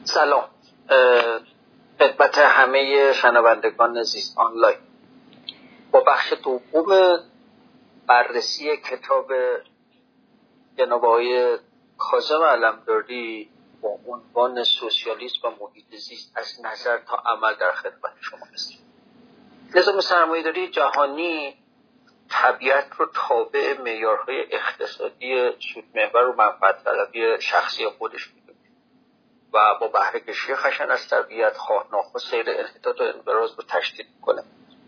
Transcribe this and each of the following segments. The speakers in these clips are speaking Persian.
سلام خدمت همه شنوندگان زیست آنلاین. با بخش دوم بررسی کتاب جناب آقای کاظم علمداری با عنوان سوسیالیسم و محیط زیست از نظر تا عمل در خدمت شما هستیم. نظام سرمایه‌داری جهانی طبیعت رو تابع معیارهای اقتصادی سودمحور و منفعت‌طلبی شخصی خودش می‌دونه و با بهره کشی خشن از طبیعت خواه ناخواه سیر انحطاط و انقراض رو تشدید می‌کنه.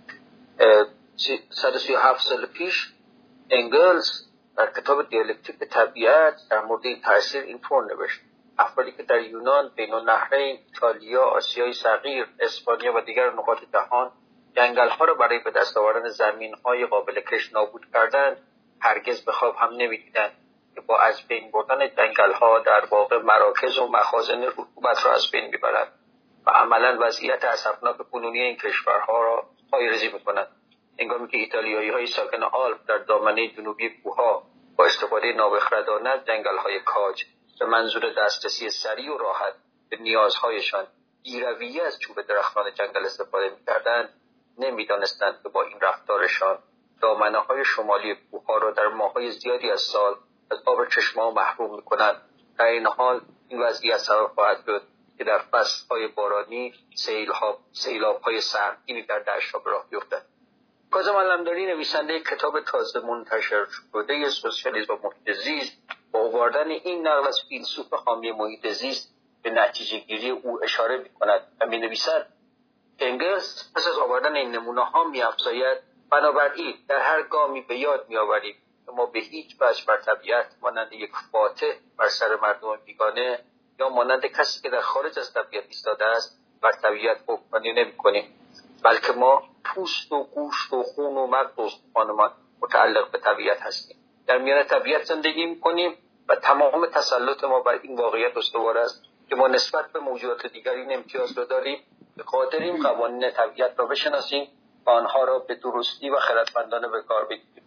137 سال پیش انگلز در کتاب دیالکتیک طبیعت در مورد این تاثیر اینطور نوشت: افرادی که در یونان، بین النهرین، ایتالیا، آسیای صغیر، اسپانیا و دیگر نقاط جهان جنگل‌ها را برای به دست آوردن زمین‌های قابل کشت نابود کردند، هرگز به خواب هم نمی‌دیدند که با از بین بردن جنگل‌ها در واقع مراکز و مخازن رطوبت را از بین می‌برند و عملاً وضعیت اسفناک کنونی این کشورها را پایه‌ریزی می‌کنند. هنگامی که ایتالیایی‌های ساکن آلپ در دامنه جنوبی کوه‌ها با استفاده نابخردانه از جنگل‌های کاج به منظور دسترسی سریع و راحت به نیازهایشان بی‌رویه از چوب درختان جنگل استفاده می‌کردند، نمی‌دانستند که با این رفتارشان دامنه‌های شمالی کوه‌ها را در ماه‌های زیادی از سال از آب چشمه‌ها محروم می‌کنند. در این حال این وضعیت سبب خواهد شد که در فصل‌های بارانی سیلاب‌های سهمگینی در دشت‌ها به راه بیفتند. کاظم علمداری نویسنده کتاب تازه منتشر شده سوسیالیسم و محیط زیست با آوردن این نقل از فیلسوف حامی محیط زیست به نتیجه گیری او اشاره می‌کند و می‌نویسد: انگلز پس از آوردن این نمونه‌ها می‌افزاید: بنابراین در هر گامی به یاد می‌آوریم که ما به هیچ وجه بر طبیعت مانند یک فاتح بر سر مردم بیگانه یا مانند کسی که در خارج از طبیعت ایستاده است بر طبیعت حکمرانی نمی‌کنیم، بلکه ما پوست و گوشت و خون و مغز و استخوانمان متعلق به طبیعت هستیم. در میان طبیعت زندگی می‌کنیم و تمام تسلط ما بر این واقعیت استوار است که ما نسبت به موجودات دیگر این امتیاز را داریم که قادریم قوانین طبیعت را بشناسیم و آنها را به درستی و خردمندانه به کار بگیریم.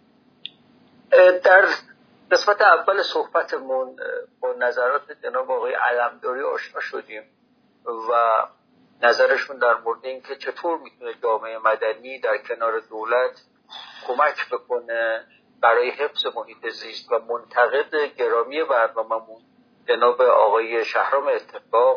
در قسمت اول صحبتمون با نظرات جناب آقای علمداری آشنا شدیم و نظرشون در مورد این که چطور میتونه جامعه مدنی در کنار دولت کمک بکنه برای حفظ محیط زیست و منتقد گرامی برنامه‌مون جناب آقای شهرام اتفاق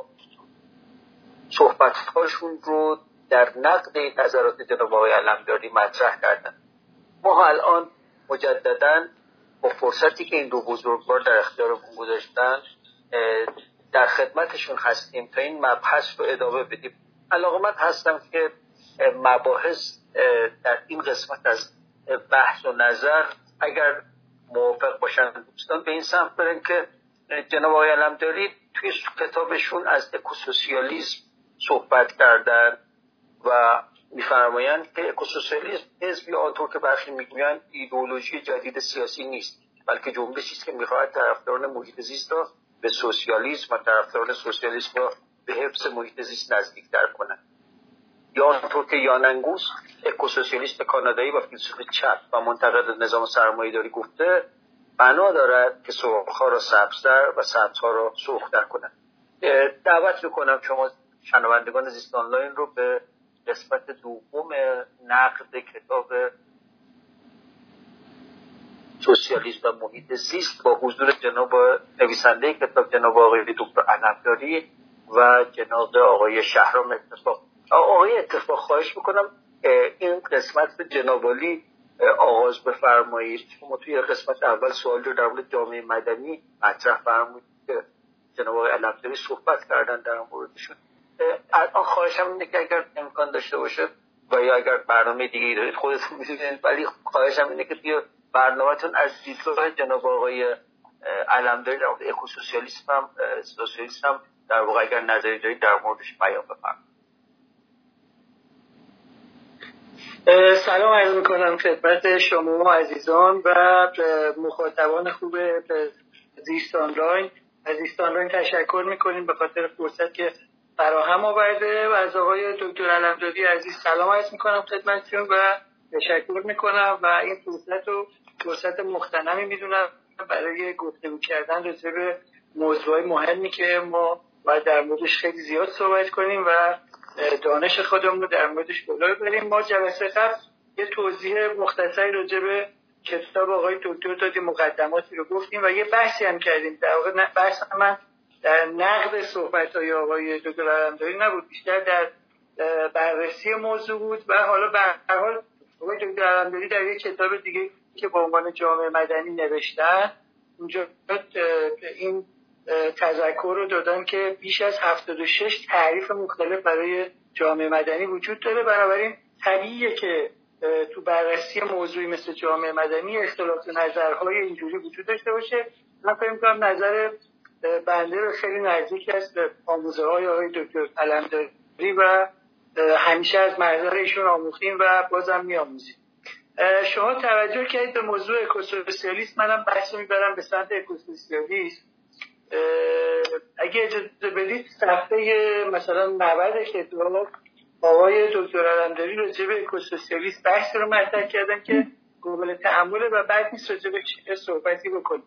صحبت‌هاشون رو در نقد این نظرات جناب آقای علمداری مطرح کردن. ما الان مجدداً با فرصتی که این دو بزرگوار در اختیارمون گذاشتن در خدمتشون هستیم تا این مبحث رو ادامه بدیم. علاقه‌مند هستم که مباحث در این قسمت از بحث و نظر اگر موافق باشن دوستان به این سمت برن که جناب آقای علمداری توی کتابشون از اکوسوسیالیسم صحبت کردن و می‌فرمایند که اکوسوسیالیسم حزب یا آنطور که برخی میگویند ایدئولوژی جدید سیاسی نیست، بلکه جنبشی است که می‌خواهد طرفداران محیط زیست را به سوسیالیسم و طرفداران سوسیالیسم را به حفظ محیط زیست نزدیک‌تر کند. یا آنطور که یاننگوس اکوسوسیالیست کانادایی و فیلسوف چپ و منتقد نظام سرمایه‌داری گفته بنا دارد که سرخ‌ها را سبزتر و سبزها را سرخ‌تر کند. دعوت می‌کنم شما شنوندگان زیست آنلاین رو به قسمت دوم نقد کتاب سوسیالیسم و محیط زیست با حضور جناب نویسنده کتاب جناب آقای دکتر علمداری و جناب آقای شهرام اتفاق. آقای اتفاق خواهش میکنم این قسمت به جناب علی آغاز بفرمایید. شما توی قسمت اول سوال رو در مورد جامعه مدنی مطرح فرمودید که جناب آقای علمداری صحبت کردن در موردشون. الان خواهشم اینه که اگر امکان داشته باشه و یا اگر برنامه دیگه‌ای دارید خودتون می‌دونید، ولی خواهشم اینه که توی برنامه‌تون از دیدگاه جناب آقای علمداری در مورد اکوسوسیالیسم هم سوسیالیسم هم در واقع اگر نظری دارید در موردش بیان بفرمایید. سلام عرض می‌کنم خدمت شما عزیزان و مخاطبان خوب زیست آنلاین. از زیست آنلاین تشکر می‌کنیم به خاطر فرصت که فراهم آورده و از آقای دکتر علمداری عزیز سلام عرض می‌کنم خدمتتون و تشکر می‌کنم و این فرصت رو فرصت مغتنمی می‌دونم برای گفتگو کردن راجع به موضوعات مهمی که ما باید در موردش خیلی زیاد صحبت کنیم و دانش خودمون رو در موردش بالا ببریم. ما جلسه قبل یه توضیح مختصری راجع به کتاب آقای دکتر دادیم، مقدماتی رو گفتیم و یه بحثی هم کردیم. در واقع بحث من در نقد صحبت‌های آقای دکتر علمداری نبود، بیشتر در بررسی موضوع بود. و حالا به هر حال آقای دکتر علمداری در یک کتاب دیگه که با عنوان جامعه مدنی نوشتن، اونجا این تذکر رو دادن که بیش از 76 تعریف مختلف برای جامعه مدنی وجود داره. بنابراین طبیعیه که تو بررسی موضوعی مثل جامعه مدنی اختلاف نظرهای اینجوری وجود داشته باشه. من فکر می‌کنم نظر بنده رو خیلی نزدیک است به آموزه‌های آقای دکتر علمداری و همیشه از منظر ایشون آموختیم و بازم می‌آموزیم. شما توجه کردید به موضوع اکوسوسیالیسم، منم بحث میبرم به سمت اکوسوسیالیسم. اگه اجازه بدید صفحه مثلا 90 کتاب آقای دکتر علمداری راجع به اکوسوسیالیسم بحث رو مطرح کردن که قابل تأمله و بعد نیست راجع به صحبتی بکنیم.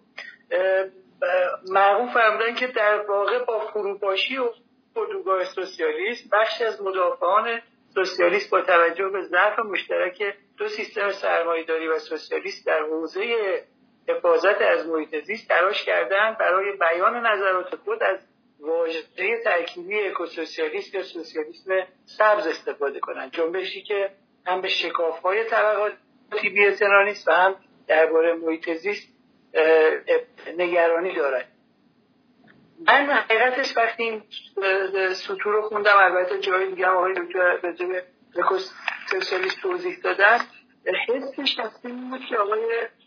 معروف فرمودن که در واقع با فروپاشی و اردوگاه سوسیالیسم بخشی از مدافعان سوسیالیست با توجه به ضعف مشترک دو سیستم سرمایه‌داری و سوسیالیست در حوزه حفاظت از محیط زیست تلاش کردند برای بیان نظرات خود از واژه ترکیبی اکوسوسیالیسم یا سوسیالیسم سبز استفاده کنند، جنبشی که هم به شکاف‌های طبقاتی بی‌اعتنا نیست و هم درباره محیط زیست نگرانی دارد. من حقیقتش وقتی این سطور رو خوندم، البته جای دیگه هم آقای دکتر راجع به اکوسوسیالیسم توضیح دادن، حس شخصی بود که آقای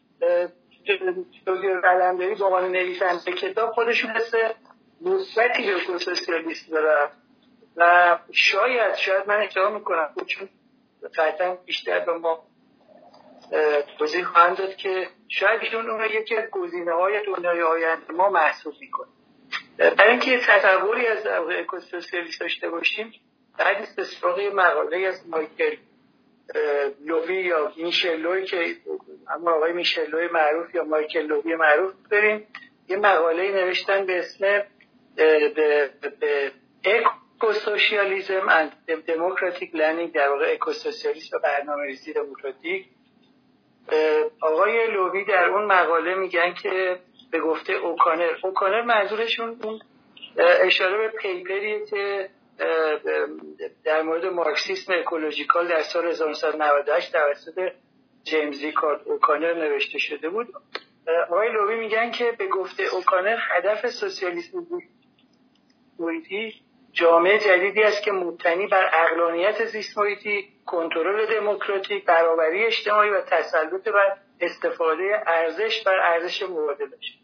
دکتر علمداری با عنوان نویسنده کتاب خودشون حس مثبتی به اکوسوسیالیسم داره و شاید من اشتباه میکنم چون قطعا بیشتر به ما توضیح خواهند داد که شاید ایشون اون یکی از گزینه‌های دنیای آینده ما محسوب میکنه. برای اینکه تصوری از اکوسوسیالیسم داشته باشیم بعد است به سراغ مقاله از مایکل لوی یا میشل لوی که اما آقای میشل لوی معروف یا مایکل لوی معروف بریم. یه مقاله نوشتن به اسم اکوسوسیالیسم اند دموکراتیک لرنینگ، در واقع اکوسوسیالیسم و برنامه‌ریزی دموکراتیک. آقای لوی در اون مقاله میگن که به گفته اوکانر منظورشون اون اشاره به پیپریه که در مورد مارکسیسم اکولوژیکال در سال 1998 توسط جیمز ریکارد اوکانر نوشته شده بود. آقای لوی میگن که به گفته اوکانر هدف سوسیالیسم محیطی جامعه جدیدی است که مبتنی بر عقلانیت زیست محیطی، کنترل دموکراتیک، برابری اجتماعی و تسلط بر استفاده ارزش بر ارزش مبادله است.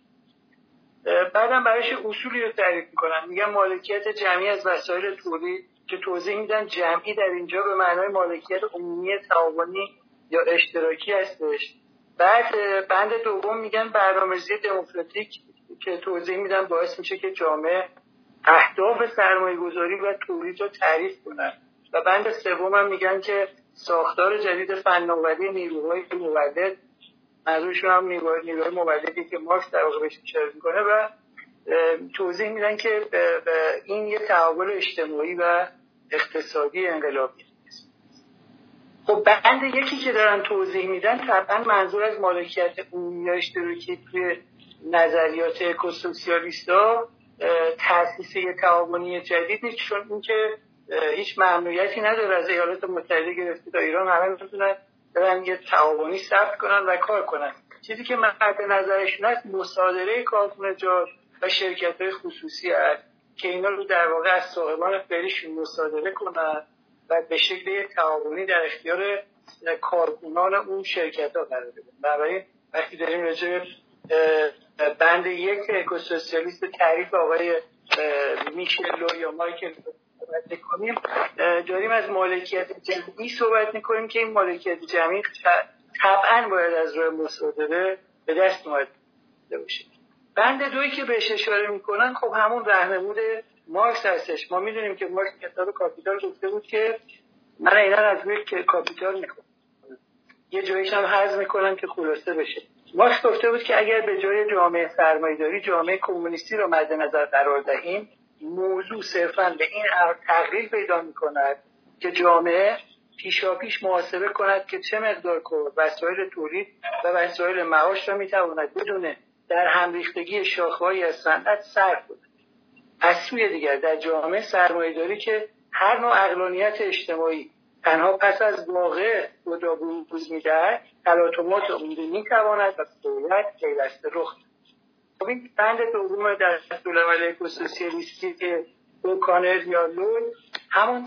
بعدم برایش اصولی رو تعریف میکنن، میگن مالکیت جمعی از وسایل تولید که توضیح میدن جمعی در اینجا به معنای مالکیت عمومی تعاونی یا اشتراکی هستش. بعد بند دوم میگن برنامه‌ریزی دموکراتیک که توضیح میدن باعث میشه که جامعه اهداف سرمایه‌گذاری و تولید رو تعریف کنن. و بند سوم هم میگن که ساختار جدید فناوری نیروهای مولد، منظورشون هم نیروهای مولدی که مارکس در واقع بهش اشاره میکنه و توضیح میدن که این یه تحول اجتماعی و اقتصادی انقلابی است. خب بند یکی که دارن توضیح میدن طبعا منظور از مالکیت عمومی یا اشتراکی توی نظریات اکوسوسیالیست‌ها تأسیس یه تعاونی جدید نیست، چون این که هیچ ممنوعیتی نداره. از ایالات متحده گرفته تا ایران همه میتونن برن یه تعاونی ثبت کنن و کار کنن. چیزی که مد نظرشون هست مصادره کارخانجات و شرکت‌های خصوصی هست که اینا رو در واقع از صاحبان فعلیشون مصادره کنن و به شکل تعاونی در اختیار کارکنان اون شرکت‌ها قرار بدن. بنابراین وقتی داریم راجع به بند یک اکوسوسیالیسم تعریف آقای میشل لو یا مایکل صحبت می‌کنیم، داریم از مالکیت جمعی صحبت می‌کنیم که این مالکیت جمعی طبعاً باید از راه مصادره به دست اومده باشه. بند دویی که بهش اشاره می‌کنن خب همون راهنمود مارکس هستش. ما می‌دونیم که مارکس کتاب کاپیتال گفته بود که من اینا از روی کاپیتال می‌کنم، یه جاییش هم حذف می‌کنم که خلاصه بشه. مارکس گفته بود که اگر به جای جامعه سرمایه‌داری جامعه کمونیستی رو مد نظر قرار دهیم موضوع صرفاً به این تغییر پیدا می‌کند که جامعه پیشاپیش محاسبه کند که چه مقدار وسایل تولید و وسایل معاش را می‌تواند بدون در همریختگی شاخه‌هایی از صنعت صرف کند. از سوی دیگر در جامعه سرمایه‌داری که هر نوع عقلانیت اجتماعی تنها پس از واقع بروز می‌دهد، تلاطمات عمده می‌تواند و باید پیوسته رخ دهد. خب این بند دوم در دستورالعمل اکوسوسیالیستی که اوکانر یا لول همون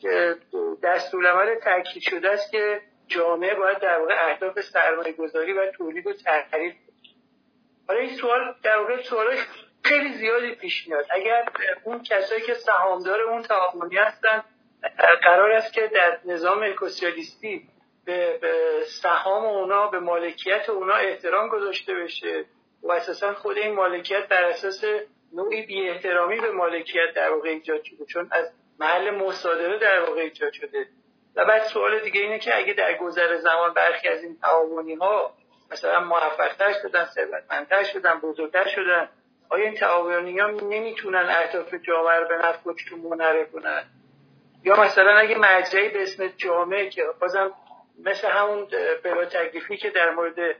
دستورالعمل تاکید شده است که جامعه باید در واقع اهداف سرمایه‌گذاری و تولید رو تعریف کنه. حالا این سوال در واقع سوال خیلی زیادی پیش میاد. اگر اون کسایی که سهامدار اون تعاونی هستن قرار است که در نظام اکوسوسیالیستی به سهام اونا، به مالکیت اونا احترام گذاشته بشه و اساسا خود این مالکیت بر اساس نوعی بی احترامی به مالکیت در واقع ایجاد شده، چون از محل مصادره در واقع ایجاد شده. و بعد سوال دیگه اینه که اگه در گذر زمان برخی از این تعاونی ها مثلا موفق‌تر شدن، ثروتمندتر شدن، بزرگتر شدن، آیا این تعاونی ها نمیتونن اهداف جامعه رو به نفع خودشون منحرف کنن؟ یا مثلا اگه مرجعی به اسم جامعه که بازم مثل همون بلا تکلیفی که در مورد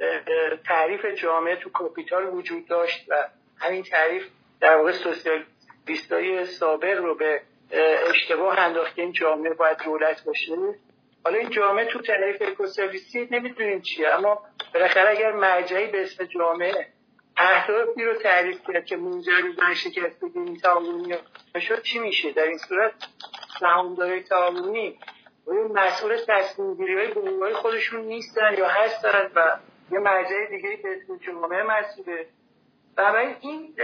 تعریف جامعه تو کاپیتال وجود داشت و همین تعریف در واقع سوسیالیستای سابق رو به اشتباه انداخت که این جامعه باید دولت باشه. حالا این جامعه تو تعریف اکوسوسیالیستی نمیدونیم چیه، اما بالاخره اگر مرجعی به اسم جامعه اهدافی رو تعریف کرد که منجر به شکستگی این تعاونی شد، چی میشه؟ در این صورت سهامدارای تعاونی مسئول تصمیم‌گیری‌های گروه‌های خودشون نیستن یا هستن و یه مرجع دیگه‌ای به اسم جامعه مسئوله. بنابراین این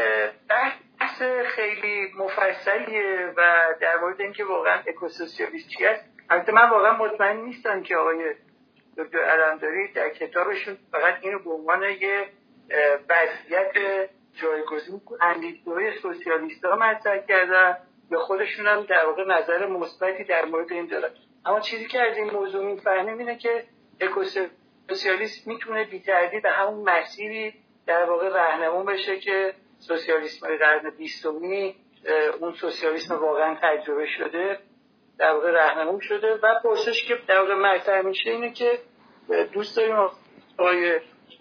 بحث خیلی مفصلیه و در مورد اینکه واقعا اکوسوسیالیسم چی است، البته من واقعا مطمئن نیستم که آقای دکتر علمداری در کتابشون فقط اینو به عنوان یه وضعیت جایگزین اندیشه‌های سوسیالیست‌ها مطرح کردن یا خودشون هم در واقع نظر مثبتی در مورد این دارن. اما چیزی که از این موضوع می‌فهمیم اینه که اکوسوسیالیسم میتونه بی‌تردید به همون مسیری در واقع راهنمون بشه که سوسیالیسم قرن 20 اون سوسیالیسم واقعا تجربه شده در واقع راهنمون شده. و پرسش که در واقع مطرح میشه اینه که دوست داریم آقای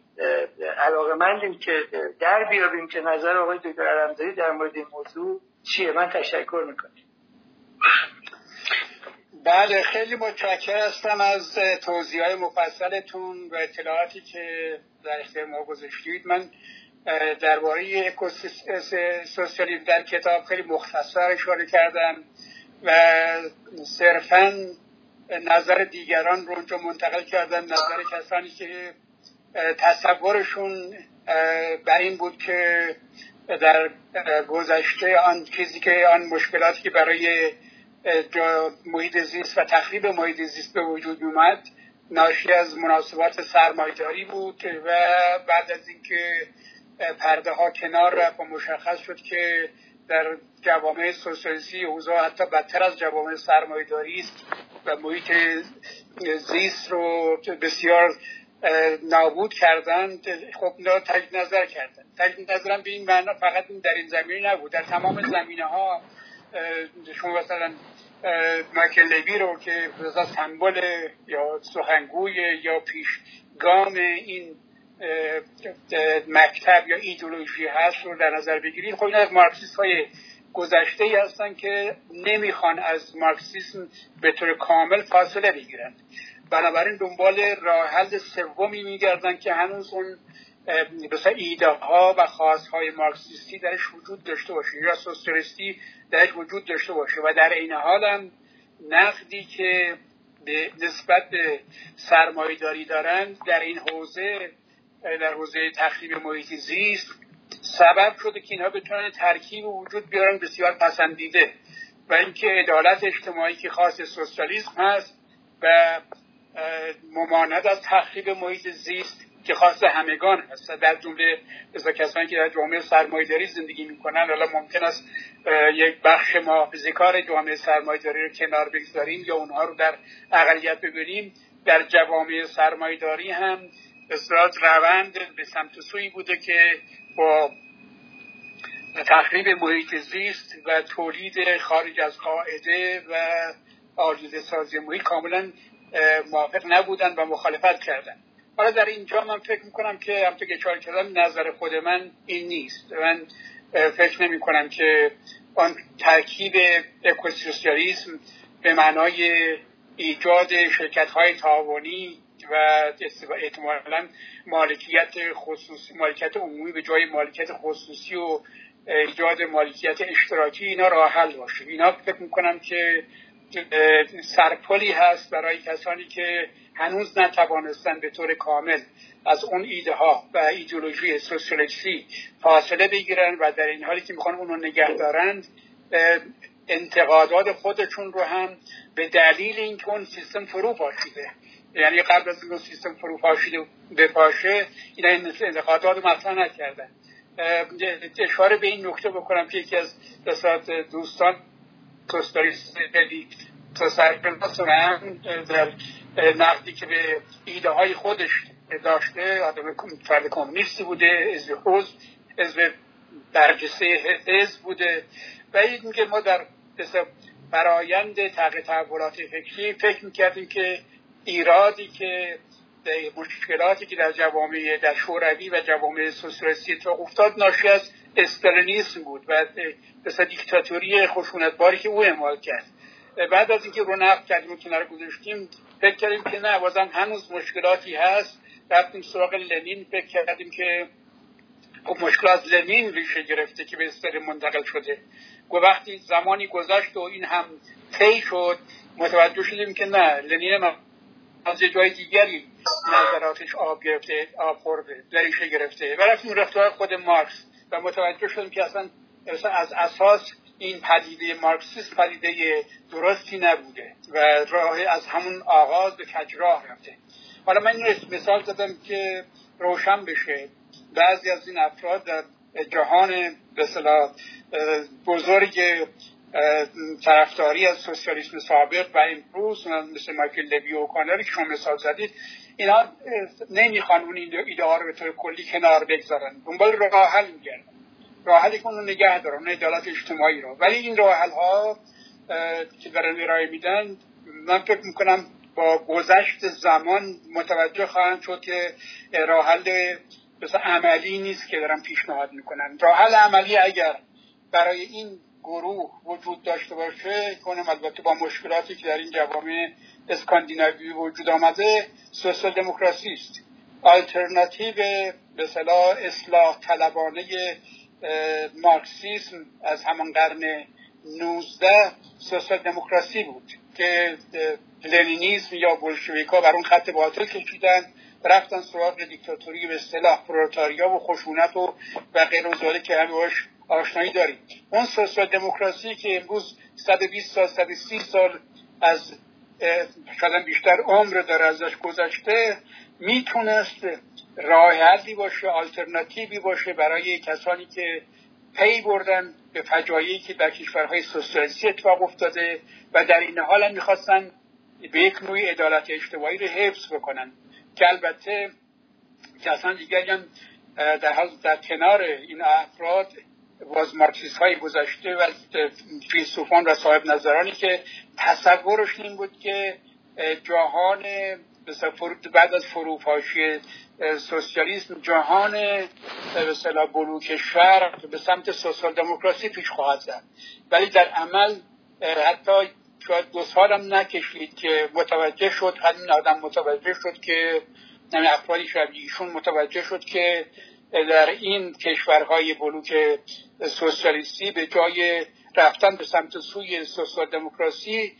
علاقه‌مندیم که در بیابیم که نظر آقای دکتر علمداری در مورد این موضوع چیه. من تشکر میکنم. بله، خیلی متشکرم هستم از توضیحات مفصلتون و اطلاعاتی که در اختیار ما گذاشتید. من درباره اکوسوسیالیسم در کتاب خیلی مختصر اشاره کردم و صرفاً نظر دیگران رو اونجا منتقل کردم، نظر کسانی که تصورشون بر این بود که در گذشته آن چیزی که آن مشکلاتی که برای محیط زیست و تخریب محیط زیست به وجود اومد ناشی از مناسبات سرمایه‌داری بود و بعد از اینکه پرده ها کنار رفت و مشخص شد که در جوامع سوسیالیستی اوضاع حتی بدتر از جوامع سرمایه‌داری است و محیط زیست رو بسیار نابود کردند. خب اینا تجدید نظر کردن. تجدید نظرم به این معنا فقط در این زمینه نبود، در تمام زمینه ها. شما مثلا ماکلوی رو که سمبل یا سخنگوی یا پیشگام این مکتب یا ایدئولوژی هست رو در نظر بگیرید، خب این از مارکسیست های گذشته ای هستن که نمیخوان از مارکسیسم به طور کامل فاصله بگیرند. بنابراین دنبال راه حل سومی میگردن که هنوز اون مثلا ایده ها و خواست های مارکسیستی درش وجود داشته باشه یا سوسیالیستی درش وجود داشته باشه و در این حال هم نقدی که به نسبت به سرمایه‌داری دارند در این حوزه، در حوزه تخریب محیط زیست، سبب شده که اینها بتونن ترکیب وجود بیارن بسیار پسندیده و اینکه عدالت اجتماعی که خاص سوسیالیسم هست و ممانعت از تخریب محیط زیست که خاص همگان هست، در جمله کسانی که در جامعه سرمایه‌داری زندگی میکنن. حالا ممکن است یک بخش محافظه‌کار جامعه سرمایه‌داری رو کنار بگذاریم یا اونها رو در اقلیت ببینیم. در جوامع سرمایه‌داری هم اصلاحات روند به سمت سوی بوده که با تخریب محیط زیست و تولید خارج از قاعده و آلوده سازی محیط کاملا موافق نبودن و مخالفت کردن. حالا در اینجا من فکر میکنم که همونطور که اشاره کردم نظر خود من این نیست. من فکر نمی کنم که آن ترکیب اکوسوسیالیسم به معنای ایجاد شرکت‌های تعاونی و احتمالاً مالکیت عمومی به جای مالکیت خصوصی و ایجاد مالکیت اشتراکی اینا راه حل باشه. اینا فکر میکنم که سرپلی هست برای کسانی که هنوز نتوانستن به طور کامل از اون ایده ها و ایدئولوژی سوسیالیستی فاصله بگیرن و در این حالی که میخوان اونو نگه دارند انتقادات خودشون رو هم به دلیل اینکه اون سیستم فرو پاشیده، یعنی قبل از اینکه سیستم فرو پاشیده بپاشه این انتقادات رو مطرح نکردن. اشاره به این نکته بکنم که یکی از دوستان سوسیالیست سرشناس هم در نقدی که به ایده های خودش داشته، آدم فرد کمونیستی بوده، حزب برجسته حزب بوده و این میگه ما در فرایند تغییر تحولات فکری فکر میکردیم که ایرادی که مشکلاتی که در جوامع در شوروی و جوامع سوسیالیستی اتفاق افتاد ناشی از استالینیسم بود و دیکتاتوری خشونتباری که او اعمال کرد. بعد از اینکه رو نقد کردیم و کنار گذاشتیم فکر کردیم که نه، بازم هنوز مشکلاتی هست. رفتیم سراغ لنین، فکر کردیم که خب مشکل از لنین ریشه گرفته که به استالین منتقل شده. و وقتی زمانی گذشت و این هم طی شد متوجه شدیم که نه، لنین از جای دیگری نظراتش آب خورده، ریشه گرفته. و رفتیم رفتار خود مارکس و متوجه شدیم که اصلا از اساس این پدیده مارکسیسم پدیده درستی نبوده و راه از همون آغاز به کجراه رفته. حالا من این مثال زدم که روشن بشه بعضی از این افراد در جهان به اصطلاح بزرگ طرفداری از سوسیالیسم سابق و امروز مثل مایکل لوی و اوکانر که شما مثال زدید، اینا نمیخوان اون ایده ها رو به طور کلی کنار بگذارن، دنبال راه حل میگردن، راه حلی که اون رو نگه دارن، عدالت اجتماعی رو. ولی این راه حل ها که دارن ارائه میدن من فکر میکنم با گذشت زمان متوجه خواهند شد که راه حل مثلا عملی نیست که دارن پیشنهاد میکنن. راه حل عملی اگر برای این گروه وجود داشته باشه، کنم البته با مشکلاتی که در این جوامع اسکاندیناوی وجود آمده، سوسیال دموکراسی است. آلترناتیو به اصطلاح اصلاح طلبانه مارکسیسم از همان قرن 19 سوسیال دموکراسی بود که لنینیسم یا بولشویک‌ها بر اون خط باطل کشیدن، رفتن سراغ دیکتاتوری به اصطلاح پرولتاریا و خشونت و غیر و ذالک که همه باش آشنایی داریم. اون سوسیال دموکراسی که امروز 120 سال 130 سال از شاید بیشتر عمر داره ازش گذشته، میتونست راه حلی باشه، آلترناتیوی باشه برای کسانی که پی بردن به فجایعی که در کشورهای سوسیالیستی اتفاق افتاده و در این حال هم میخواستن به یک نوعی عدالت اجتماعی رو حفظ بکنن که البته کسان دیگری هم در کنار این افراد باز مارکسیست های گذشته و فیلسوفان و صاحب نظرانی که تصورش این بود که جهان بعد از فروپاشی سوسیالیسم جهان به اصطلاح بلوک شرق به سمت سوسیال دموکراسی پیش خواهد رفت. ولی در عمل حتی شاید 2 سال هم نکشید که متوجه شد، همین آدم متوجه شد که افرادی شبیه ایشون متوجه شد که در این کشورهای بلوک سوسیالیستی به جای رفتن به سمت سوی سوسیال دموکراسی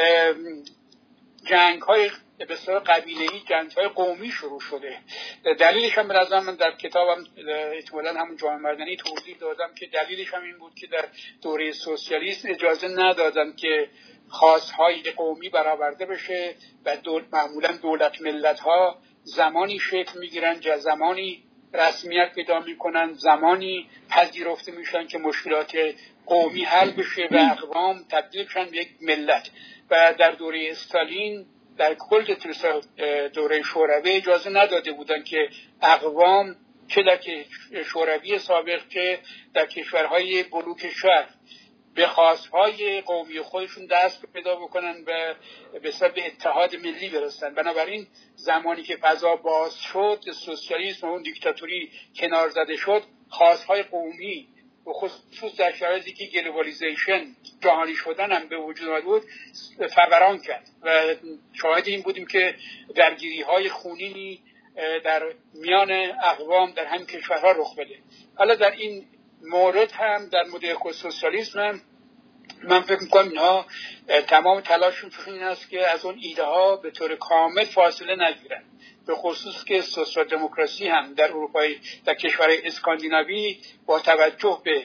جنگ‌های به صورت قبیله‌ای، جنگ‌های قومی شروع شده. دلیلش هم به نظر من در کتابم احتمالاً همون جامعه مدنی توضیح دادم که دلیلش هم این بود که در دوره سوسیالیسم اجازه ندادن که خواست‌های قومی برآورده بشه و معمولاً دولت ملت‌ها زمانی شکل می‌گیرن، زمانی رسمیت پیدا می‌کنن، زمانی پذیرفته میشن که مشکلات قومی حل بشه و اقوام تبدیل شن به یک ملت. و در دوره استالین در کل دوره شوروی اجازه نداده بودن که اقوام چه در شوروی سابق چه در کشورهای بلوک شرق به خواستهای قومی خودشون دست پیدا بکنن و به سبب اتحاد ملی برسن. بنابراین زمانی که فضا باز شد، سوسیالیسم و اون دیکتاتوری کنار زده شد، خواستهای قومی و خصوص در شرایطی که گلوبالیزیشن، جهانی شدن هم به وجود آمده بود، فوران کرد و شاهد این بودیم که درگیری‌های خونینی در میان اقوام در همین کشورها رخ بده. حالا در این مورد هم در مورد اکوسوسیالیسم هم من فکر می‌کنم اینها تمام تلاششون این است که از اون ایده ها به طور کامل فاصله نگیرن، به خصوص که سوسیال دموکراسی هم در اروپای در کشورهای اسکاندیناوی با توجه به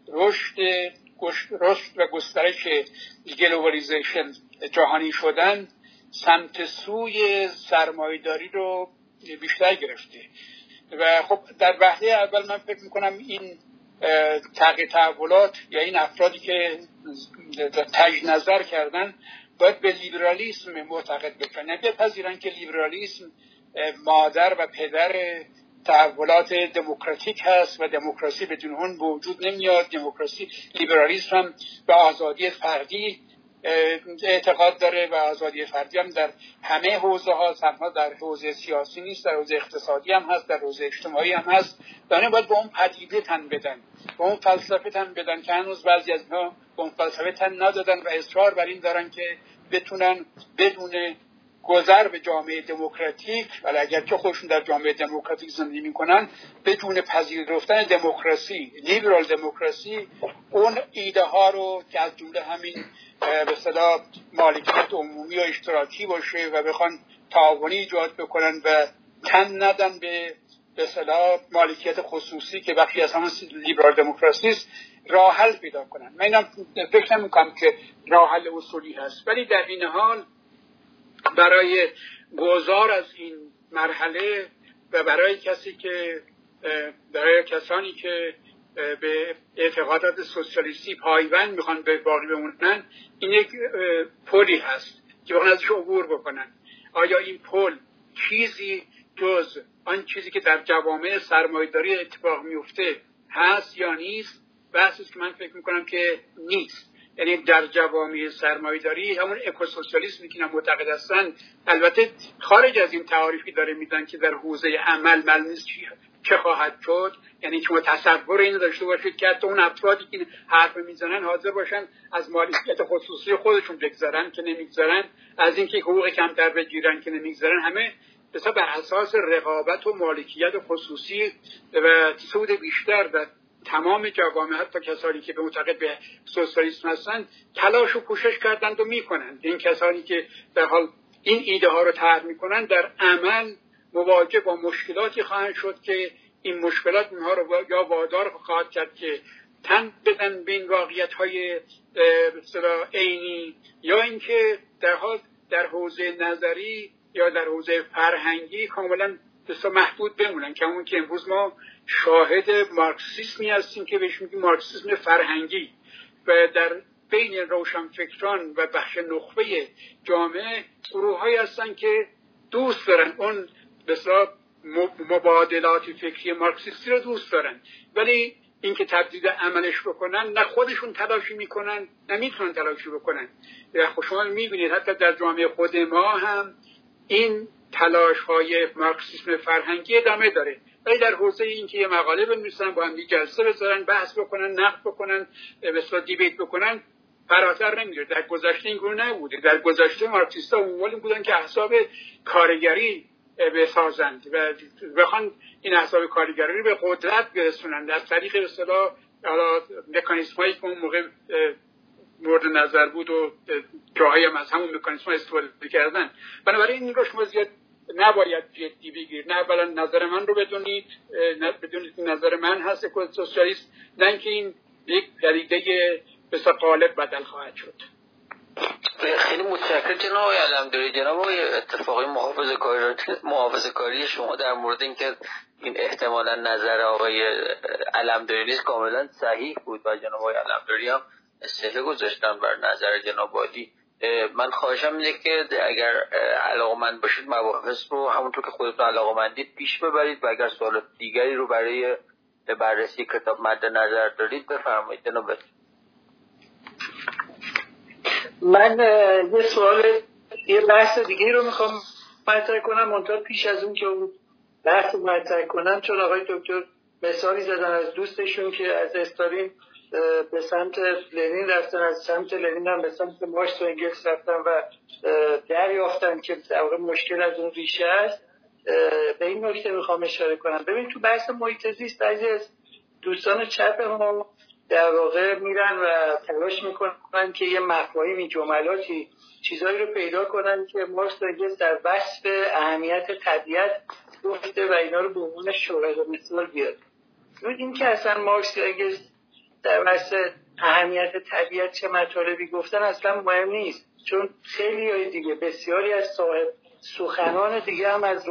رشد و گسترش گلوبالیزیشن، جهانی شدن، سمت سوی سرمایه‌داری رو بیشتر گرفته و خب در وهله اول من فکر میکنم این تغییر تحولات یا این افرادی که تجدید نظر کردن باید به لیبرالیسم معتقد بشن، بپذیرن که لیبرالیسم مادر و پدر تحولات دموکراتیک هست و دموکراسی بدون اون به وجود نمیاد. دموکراسی، لیبرالیسم هم به آزادی فردی اعتقاد داره و آزادی فردی هم در همه حوزه ها، تنها در حوزه سیاسی نیست، در حوزه اقتصادی هم هست، در حوزه اجتماعی هم هست. دانه باید به اون پدیده تن بدن، به اون فلسفه تن بدن که هنوز بعضی از اینها به اون فلسفه تن ندادن و اصرار بر این دارن که بتونن بدون گذر به جامعه دموکراتیک، ولی اگرچه خودشون در جامعه دموکراتیک زندگی میکنن، بدون پذیرفتن دموکراسی، لیبرال دموکراسی، اون ایده ها رو که از جمله همین به اصطلاح مالکیت عمومی و اشتراکی باشه و بخوان تعاونی ایجاد بکنن و تن ندن به اصطلاح مالکیت خصوصی که بخشی از همون لیبرال دموکراسی است، راه حل پیدا کنن. من فکر نمی‌کنم که راه حل اصولی هست، ولی در این حال برای گذار از این مرحله و برای کسانی که به اعتقادات سوسیالیستی پایبند میخوان به باقی بمونن، این یک پلی هست که باید ازش عبور بکنن. آیا این پل چیزی جز آن چیزی که در جوامع سرمایه‌داری اتفاق میفته هست یا نیست؟ بحثی که من فکر میکنم که نیست. یعنی در جوامع سرمایه‌داری همون اکوسوسیالیسمی که معتقد هستن، البته خارج از این تعاریفی داره میدن که در حوزه عمل نیست چه خواهد شد، یعنی شما تصور اینو داشته باشید که حتی اون افرادی که حرف میزنن حاضر باشن از مالکیت خصوصی خودشون بگذرن که نمیگذرن، از اینکه حقوق کمتر بگیرن که نمیگذرن، همه بر اساس رقابت و مالکیت خصوصی و سود بیشتر در تمام جوامع، حتی کسانی که به معتقد به سوسیالیسم هستند، تلاش و کوشش کردند و میکنند. این کسانی که در حال این ایده ها رو طرح میکنند در عمل مواجه با مشکلاتی خواهند شد که این مشکلات اونها رو یا وادار خواهد کرد که تن بدن به این واقعیت های عینی، یا اینکه در حال در حوزه نظری یا در حوزه فرهنگی کاملا محدود بمونن، که همون که امروز ما شاهد مارکسیسمی هستیم که بهش میگیم مارکسیسم فرهنگی، و در بین روشنفکران و بخش نخبه جامعه گروه‌هایی هستن که دوست دارن اون بسیار مبادلات فکری مارکسیستی رو دوست دارن، ولی اینکه تبدیل عملش بکنن نه خودشون تلاشی میکنن نه میتونن تلاشی بکنن. خب شما میبینید حتی در جامعه خود ما هم این تلاش های مارکسیسم فرهنگی ادامه داره، ولی در حوزه این که یه مقاله بنویسن، با هم جلسه بذارن، بحث بکنن، نقد بکنن، مثلا دیبیت بکنن، فراتر نمیره. در گذشته این گونه نبوده. در گذشته مارکسیست‌ها اونوال بودن که احزاب کارگری بسازند و بخوان این احزاب کارگری رو به قدرت برسونند از طریق به اصطلاح مکانیزمایی که اون موقع مورد نظر بود و جاهایی هم از همون مکانیزم‌ها استفاده کردن. بنابراین این رو شما زیاد نباید جدی بگیرید. نه اولا نظر من رو بدونید نظر من هست سوسیالیست، نه اینکه این یک پدیده به قالب بدل خواهد شد. خیلی متشکرم جناب آقای علمداری. جناب آقای اتفاقی محافظه‌کاری شما در مورد اینکه این احتمالاً نظر آقای علمداری نیست کاملا صحیح بود و جناب آقای علمداری هم استحاله گذاشتن بر نظر جناب عالی. من خواهشم اینه که اگر علاقه‌مند باشید مباحث رو همونطور که خودتون علاقه‌مندید پیش ببرید و اگر سوالات دیگری رو برای بررسی کتاب مد نظر دارید بفرمایید جناب. من یه بحث دیگه رو میخوام مطرح کنم، منتها پیش از اون که اون بحث رو مطرح کنم، چون آقای دکتر مثالی زدن از دوستشون که از استالین به سمت لنین رفتن، از سمت لنین هم به سمت مارکس و انگلس رفتن و دریافتن که در واقع مشکل از اون ریشه است. به این نکته میخوام اشاره کنم. ببین تو بحث محیط زیست بعضی از دوستان چپ ما در واقع میرن و تلاش میکنن که یه مفاهیمی، جملاتی، چیزایی رو پیدا کنن که مارکس و انگلس در وصف اهمیت طبیعت گفته و اینا رو به عنوان شواهد و مثال بیاد. این که اصلا مارکس و انگلس در وصف اهمیت طبیعت چه مطالبی گفتن اصلا مهم نیست، چون خیلی های دیگه، بسیاری از صاحب سخنان دیگه هم از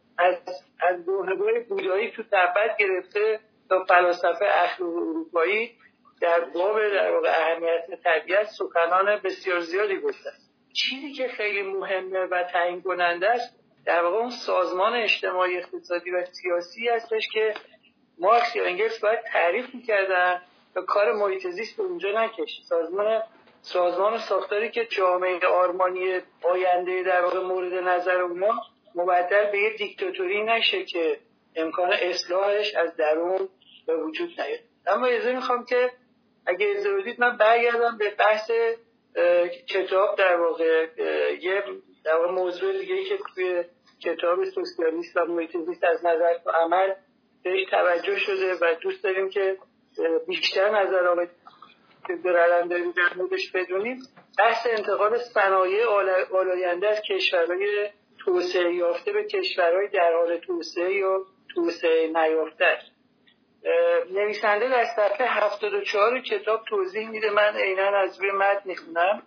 راهبای بودایی تو تبت گرفته تا فلاسفه اخلاق اروپایی در باب در واقع اهمیت طبیعت سخنان بسیار زیادی گفتن. چیزی که خیلی مهمه و تعیین کننده است در واقع اون سازمان اجتماعی، اقتصادی و سیاسی هستش که مارکس یا انگلس باید تعریف می‌کردن و کار محیط زیست به اونجا نکشید. سازمان ساختاری که جامعه آرمانی آینده در واقع مورد نظر اونا مبدل به یه دیکتاتوری نشه که امکان اصلاحش از درون به وجود نیاد. اما اجازه میخوام که اگه اجازه بدید من برگردم به بحث کتاب. در واقع یه در واقع موضوع دیگه‌ای که توی کتاب سوسیالیست و محیط زیست از نظر و عمل بهش توجه شده و دوست داریم که بیشتر نظر آقای دکتر علمداری در موردش بدونیم، بحث انتقال صنایع آلاینده از کشورهای توسعه یافته به کشورهای در حال توسعه یا توسعه نیافته. نویسنده در صفحه 74 کتاب توضیح میده، من عیناً از روی متن میخونم: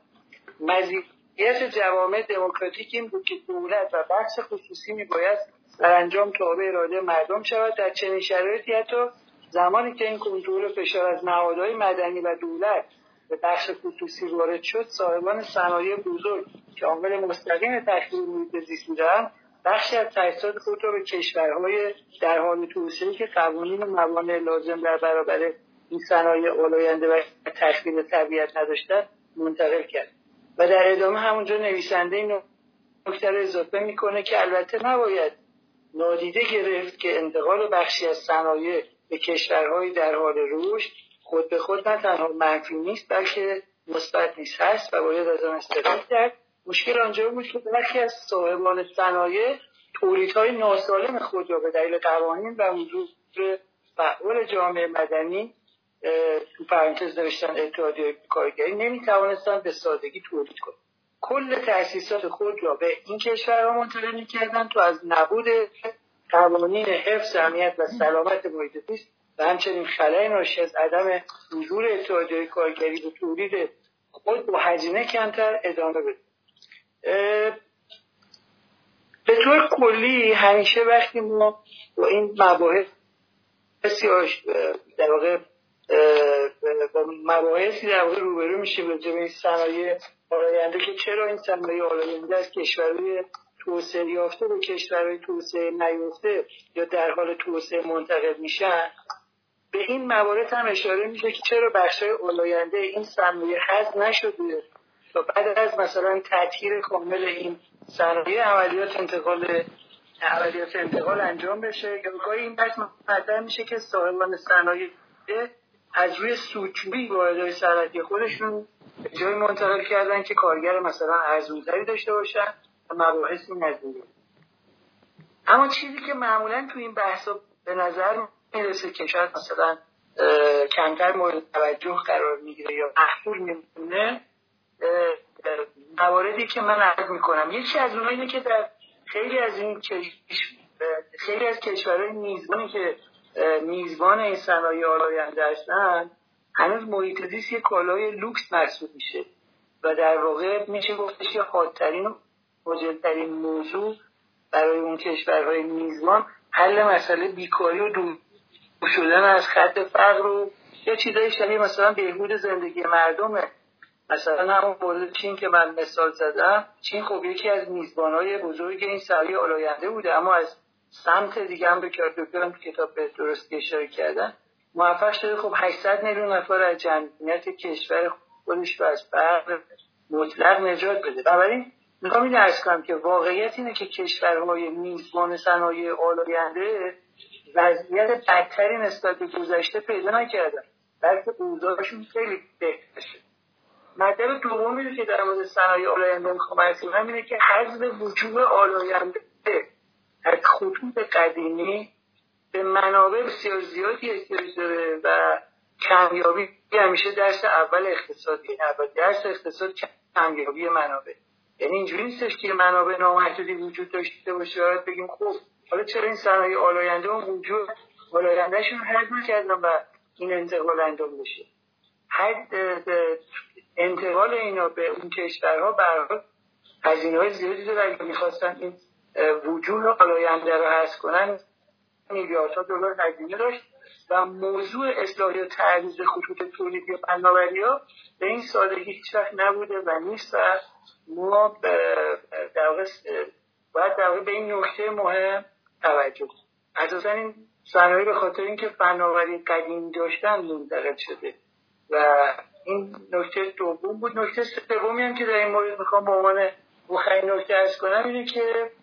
مزیت جوامع دموکراتیک این بود که دولت و بخش خصوصی میباید سرانجام تابع اراده مردم شود. در چنین شرایطی حتی زمانی که این کنترل و فشار از نهادهای مدنی و دولت به بخش خصوصی وارد شد، صاحبان صنایع بزرگ که عامل مستقیم تخریب محیط زیست بودند بخشی از تأسیسات خود را به کشورهای در حال توسعه که قوانین و موانع لازم در برابر این صنایع آلاینده و تخریب طبیعت نداشتند منتقل کرد. و در ادامه همونجا نویسنده این نکته را اضافه میکنه که البته نباید نادیده گرفت که انتقال بخشی از صنایع به کشورهای در حال رشد خود به خود نه تنها منفی نیست بلکه مثبت نیست هست و باید از آن استفاده کرد. مشکل آنجا بود که برخی از صاحبان صنایع تولیدهای ناسالم خود را به دلیل قوانین و حضور فعال جامعه مدنی تو پرانتز نوشتن اتحادیه کارگری نمیتوانستند به سادگی تولید کنند. کل تأسیسات خود را به این کشورها منتقل می‌کردند تا از نبود قوانین حفظ امنیت و سلامت محیط زیست و همچنین خلای ناشی از عدم حضور اتحادیه کارگری به تولید خود با هزینه کمتر ادامه بده. به طور کلی همیشه وقتی ما با این مباحثی در واقع با مباحثی در واقع روبرو میشیم راجع به این صنایع آلاینده که چرا این صنایع آلاینده از کشورهای توسعه یافته به کشورهای توسعه نیافته یا در حال توسعه منتقل میشن، به این موارد هم اشاره میشه که چرا بخشای آلاینده این صنایع حذف نشده تا بعد از مثلا تطهیر کامل این صنایع عملیات انتقال انجام بشه. یا گاهی این بحث مطرح میشه که صاحبان صنایع از روی سوچوری واردهای صنعتی خودشون به جای منتقل کردن که کارگر مثلا ارزون‌تری داشته باشن و مباحثی نظیره. اما چیزی که معمولاً تو این بحثا به نظر میرسه که شاید مثلا کمتر مورد توجه قرار میگیره یا محصول میمونه، مواردی که من عرض میکنم. یکی از اونها اینه که در خیلی از کشورهای میزبانی که میزبان این صنایع آلاینده هستن هنوز محیط زیست یک کالای لوکس محسوب میشه و در واقع میشه گفتش که حادترین و مجلترین موضوع برای اون کشورهای میزبان حل مسئله بیکاری و دور شدن از خط فقر و یا چیزای شبیه مثلا بهبود زندگی مردمه. مثلا همون مورد چین که من مثال زدم، چین خب یکی از میزبانهای بزرگ این سری آلاینده بوده، اما از سمت دیگه هم به دکترم کتاب به درستی اشاره کردن موفق شده خب 800 میلیون نفر از جمعیت کشور خودش رو از فقر مطلق نجات بده. بنابراین میخوام این عرض کنم که واقعیت اینه که کشورهای میزبان صنایع آلاینده وضعیت بدتری نسبت به گذشته پیدا نکردن، بلکه اوضاعشون خیلی بهتر شد. مطلب دومی که در مورد صنایع آلاینده میخوام عرض کنم اینه که حذف وجوب آلاینده از خطوط قدیمی به منابع بسیار زیادی احتیاج داره و کمیابی همیشه درس اول اقتصادی، درس اقتصاد کمیابی منابع. یعنی اینجوری نیستش که منابع نامحدودی وجود داشته باشه و بگیم خب حالا چرا این صنایع آلاینده اون وجود آلایندهشون حذف نکردن و این انتقال انجام بشه. انتقال اینا به اون کشورها برای هزینه‌های زیادی داره. اگه می‌خواستن این وجود آلاینده رو حذف کنن میلیاردها دلار هزینه داشت و موضوع اصلاح و تعویض خطوط تولیدی و فناوری‌ها به این سادگی هیچ وقت نبوده و نیست و ما در واقع به این نکته مهم توجه کنیم. اساساً این صنایع به خاطر اینکه فناوری قدیمی داشتن منتقل شده و این نکته دوم بود. نکته سومی هم که در این مورد میخوام به عنوان مخیر نکته عرض کنم اینه که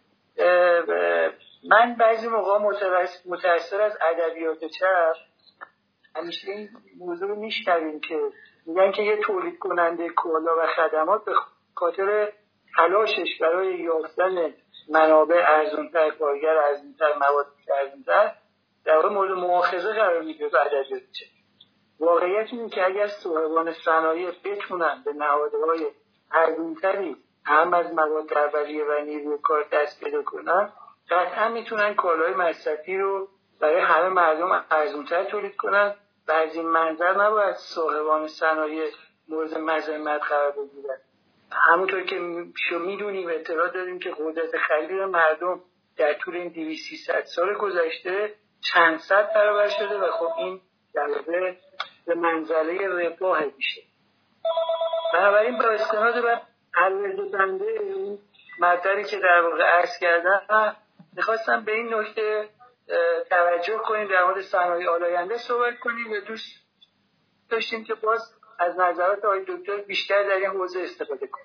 من بعضی موقع متأثر از ادبیات چپ همیشه این موضوع رو میشنویم که میگن که یه تولید کننده کالا و خدمات به خاطر تلاشش برای یافتن منابع ارزان‌تر، کارگر ارزان‌تر، مواد ارزان‌تر در واقع مورد مؤاخذه قرار میگیره به ادبیات چپ. واقعیت اینه که اگر صاحبان صنایع بتونن به نهادهای ارزان‌تری هم از مواد اولیه و نیروی کار دست پیدا کنن، قطعا میتونن کالای مصرفی رو برای همه مردم ارزان‌تر تولید کنن و از این منظر نباید صاحبان صنایع مورد مذمت قرار بگیرن. همونطور که میدونیم اطلاع داریم که قدرت خرید مردم در طول این 200-300 سال گذشته چند صد برابر شده و خب این در واقع به منزله رفاه میشه. بنابراین با استناد به عرض بنده این مطلبی که در واقع عرض کردم میخواستم به این نکته توجه کنیم، در مورد صنایع آلاینده صحبت کنیم و دوست داشتیم که باز از نظرات آقای دکتر بیشتر در این حوزه استفاده کنیم.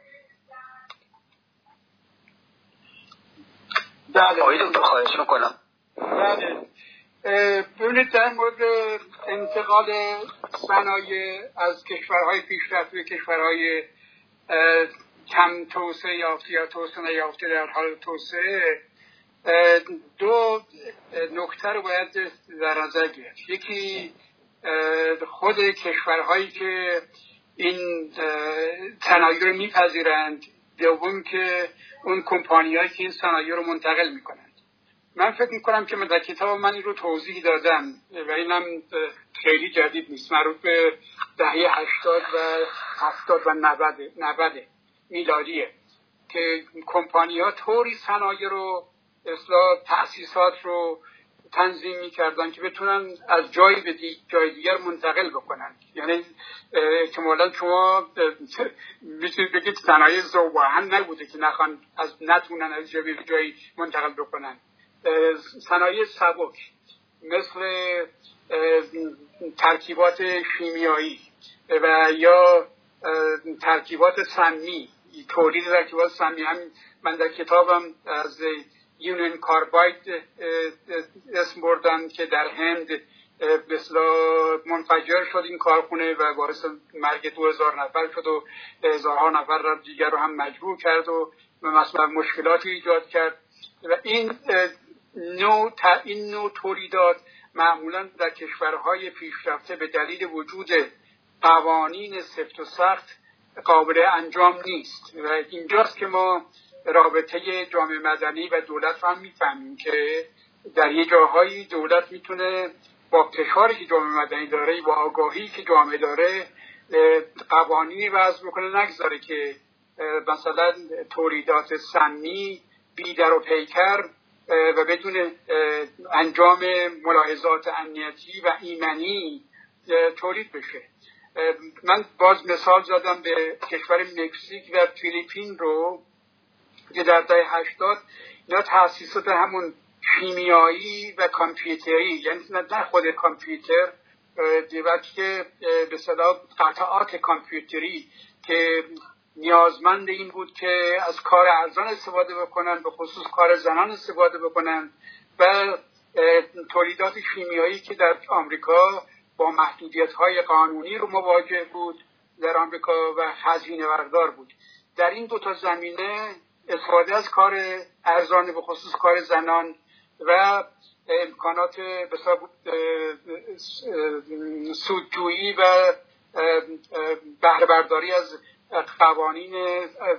بله آقای دکتر خواهش میکنم. بله ببینید در مورد انتقال صنایع از کشورهای پیشرفته به کشورهای کم توسعه یافته یا توسعه نیافته در حال توسعه دو نکته رو باید در نظر گرفت. یکی خود کشورهایی که این صنایع رو میپذیرند، دوم که اون کمپانی‌هایی که این صنایع رو منتقل میکنند. من فکر میکنم که من در کتاب من این رو توضیح دادم و اینم خیلی جدید نیست، مربوط به دهه 80 و 70 و 90 میلادیه که کمپانی‌ها طوری صنایع رو اصلاح تأسیسات رو تنظیم می‌کردن که بتونن از جای به جای دیگر منتقل بکنن. یعنی احتمالاً شما میتونید بگید صنایع ذوب‌آهن نبوده که نتونن از جای به جای منتقل بکنن. صنایع سبک مثل ترکیبات شیمیایی و یا ترکیبات سمی، تولید ترکیبات سمی، هم من در کتابم از یونین کارباید اسم بردم که در هند مثلا منفجر شد این کارخونه و باعث مرگ 2000 نفر شد و هزارها نفر دیگر رو هم مجبور کرد و مثلا مشکلاتی ایجاد کرد. و این نوع تولیدات معمولا در کشورهای پیشرفته به دلیل وجود قوانین سفت و سخت قابل انجام نیست و اینجاست که ما رابطه جامعه مدنی و دولت رو هم میفهمیم که در یه جاهایی دولت میتونه با فشاری که جامعه مدنی داره و آگاهی که جامعه داره قوانینی وضع بکنه نگذاره که مثلا تولیدات سمی بی در و پیکر و بدون انجام ملاحظات امنیتی و ایمنی تولید بشه. من باز مثال زدم به کشور مکزیک و فیلیپین رو که در دهه 80 اینا تأسیسات همون شیمیایی و کامپیوتری، یعنی نه خود کامپیوتر بلکه به اصطلاح قطعات کامپیوتری که نیازمند این بود که از کار ارزان استفاده بکنن، به خصوص کار زنان استفاده بکنن و تولیدات شیمیایی که در آمریکا با محدودیت‌های قانونی رو مواجه بود در آمریکا و هزینه بردار بود. در این دو تا زمینه استفاده از کار ارزان به خصوص کار زنان و امکانات سودجویی و بهره برداری از قوانین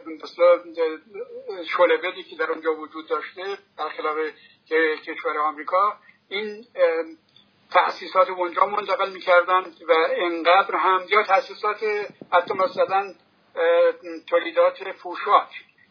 شعله‌بندی که در اونجا وجود داشته برخلاف کشور آمریکا، این تأسیسات اونجا منتقل می‌کردن و انقدر هم یا تأسیسات حتی مثلا تولیدات پوشاک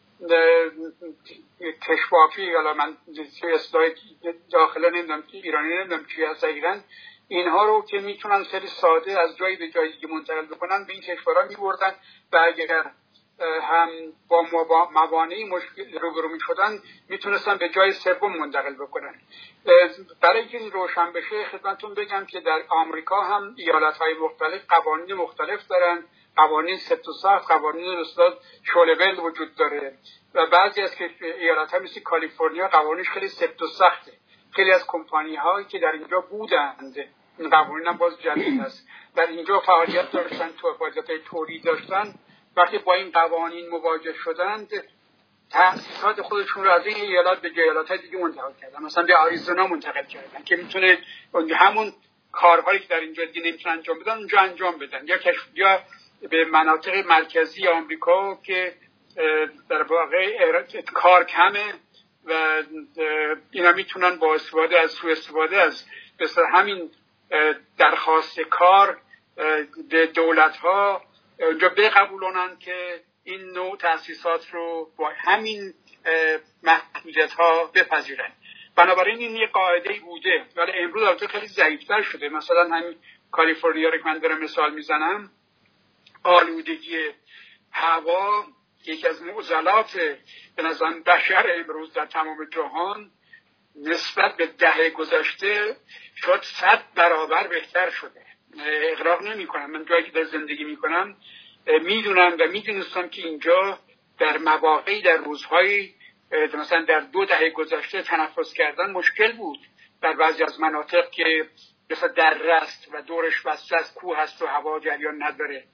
کشوافی، حالا من اصطلاح داخله نمیدونم ایرانی نمیدونم چی هست دقیقاً، اینها رو که میتونن خیلی ساده از جایی به جایی دیگه منتقل بکنن به این کشورها میبردن و اگر هم با موانعی مشکل روبرو میشدن میتونستن به جای سوم منتقل بکنن. برای اینکه این روشن بشه خدمتتون بگم که در آمریکا هم ایالت‌های مختلف قوانین مختلف دارن، قوانین سفت و سخت، قوانین رسالت شعله‌بند وجود داره و بعضی از ایالت‌ها مثل کالیفرنیا قوانینش خیلی سفت و سخته. خیلی از کمپانی‌هایی که در اینجا بودند، این قوانین هم باز جدید هست، در اینجا فعالیت داشتن، فعالیت‌های تولید داشتن، وقتی با این قوانین مواجه شدند تأسیسات خودشون رو از این ایالت به ایالت‌های دیگه منتقل کردن، مثلا به آریزونا منتقل کردن که میتونه همون کارهایی که در اینجا دیگه نمیتونن انجام بدن اونجا انجام بدن، یا به مناطق مرکزی آمریکا که در واقع کار کمه و اینا میتونن با سوء استفاده از مثلا همین درخواست کار به دولت‌ها اونجا بقبولونن که این نوع تأسیسات رو با همین محدودیت‌ها بپذیرن. بنابراین این یه قاعده‌ای بوده ولی امروز البته خیلی ضعیف‌تر شده. مثلا همین کالیفرنیا رو که من دارم مثال میزنم، آلودگی هوا یکی از معضلات به نظر بشر امروز در تمام جهان نسبت به دهه گذشته شاید 100 برابر بهتر شده. اغراق نمی کنم، من جایی که در زندگی می کنم میدونم و میدونستم که اینجا در مواقعی در روزهایی مثلا در 2 دهه گذشته تنفس کردن مشکل بود در بعضی از مناطق که مثلا در رست و دورش وسط از کوه هست و هوا جریان نداره.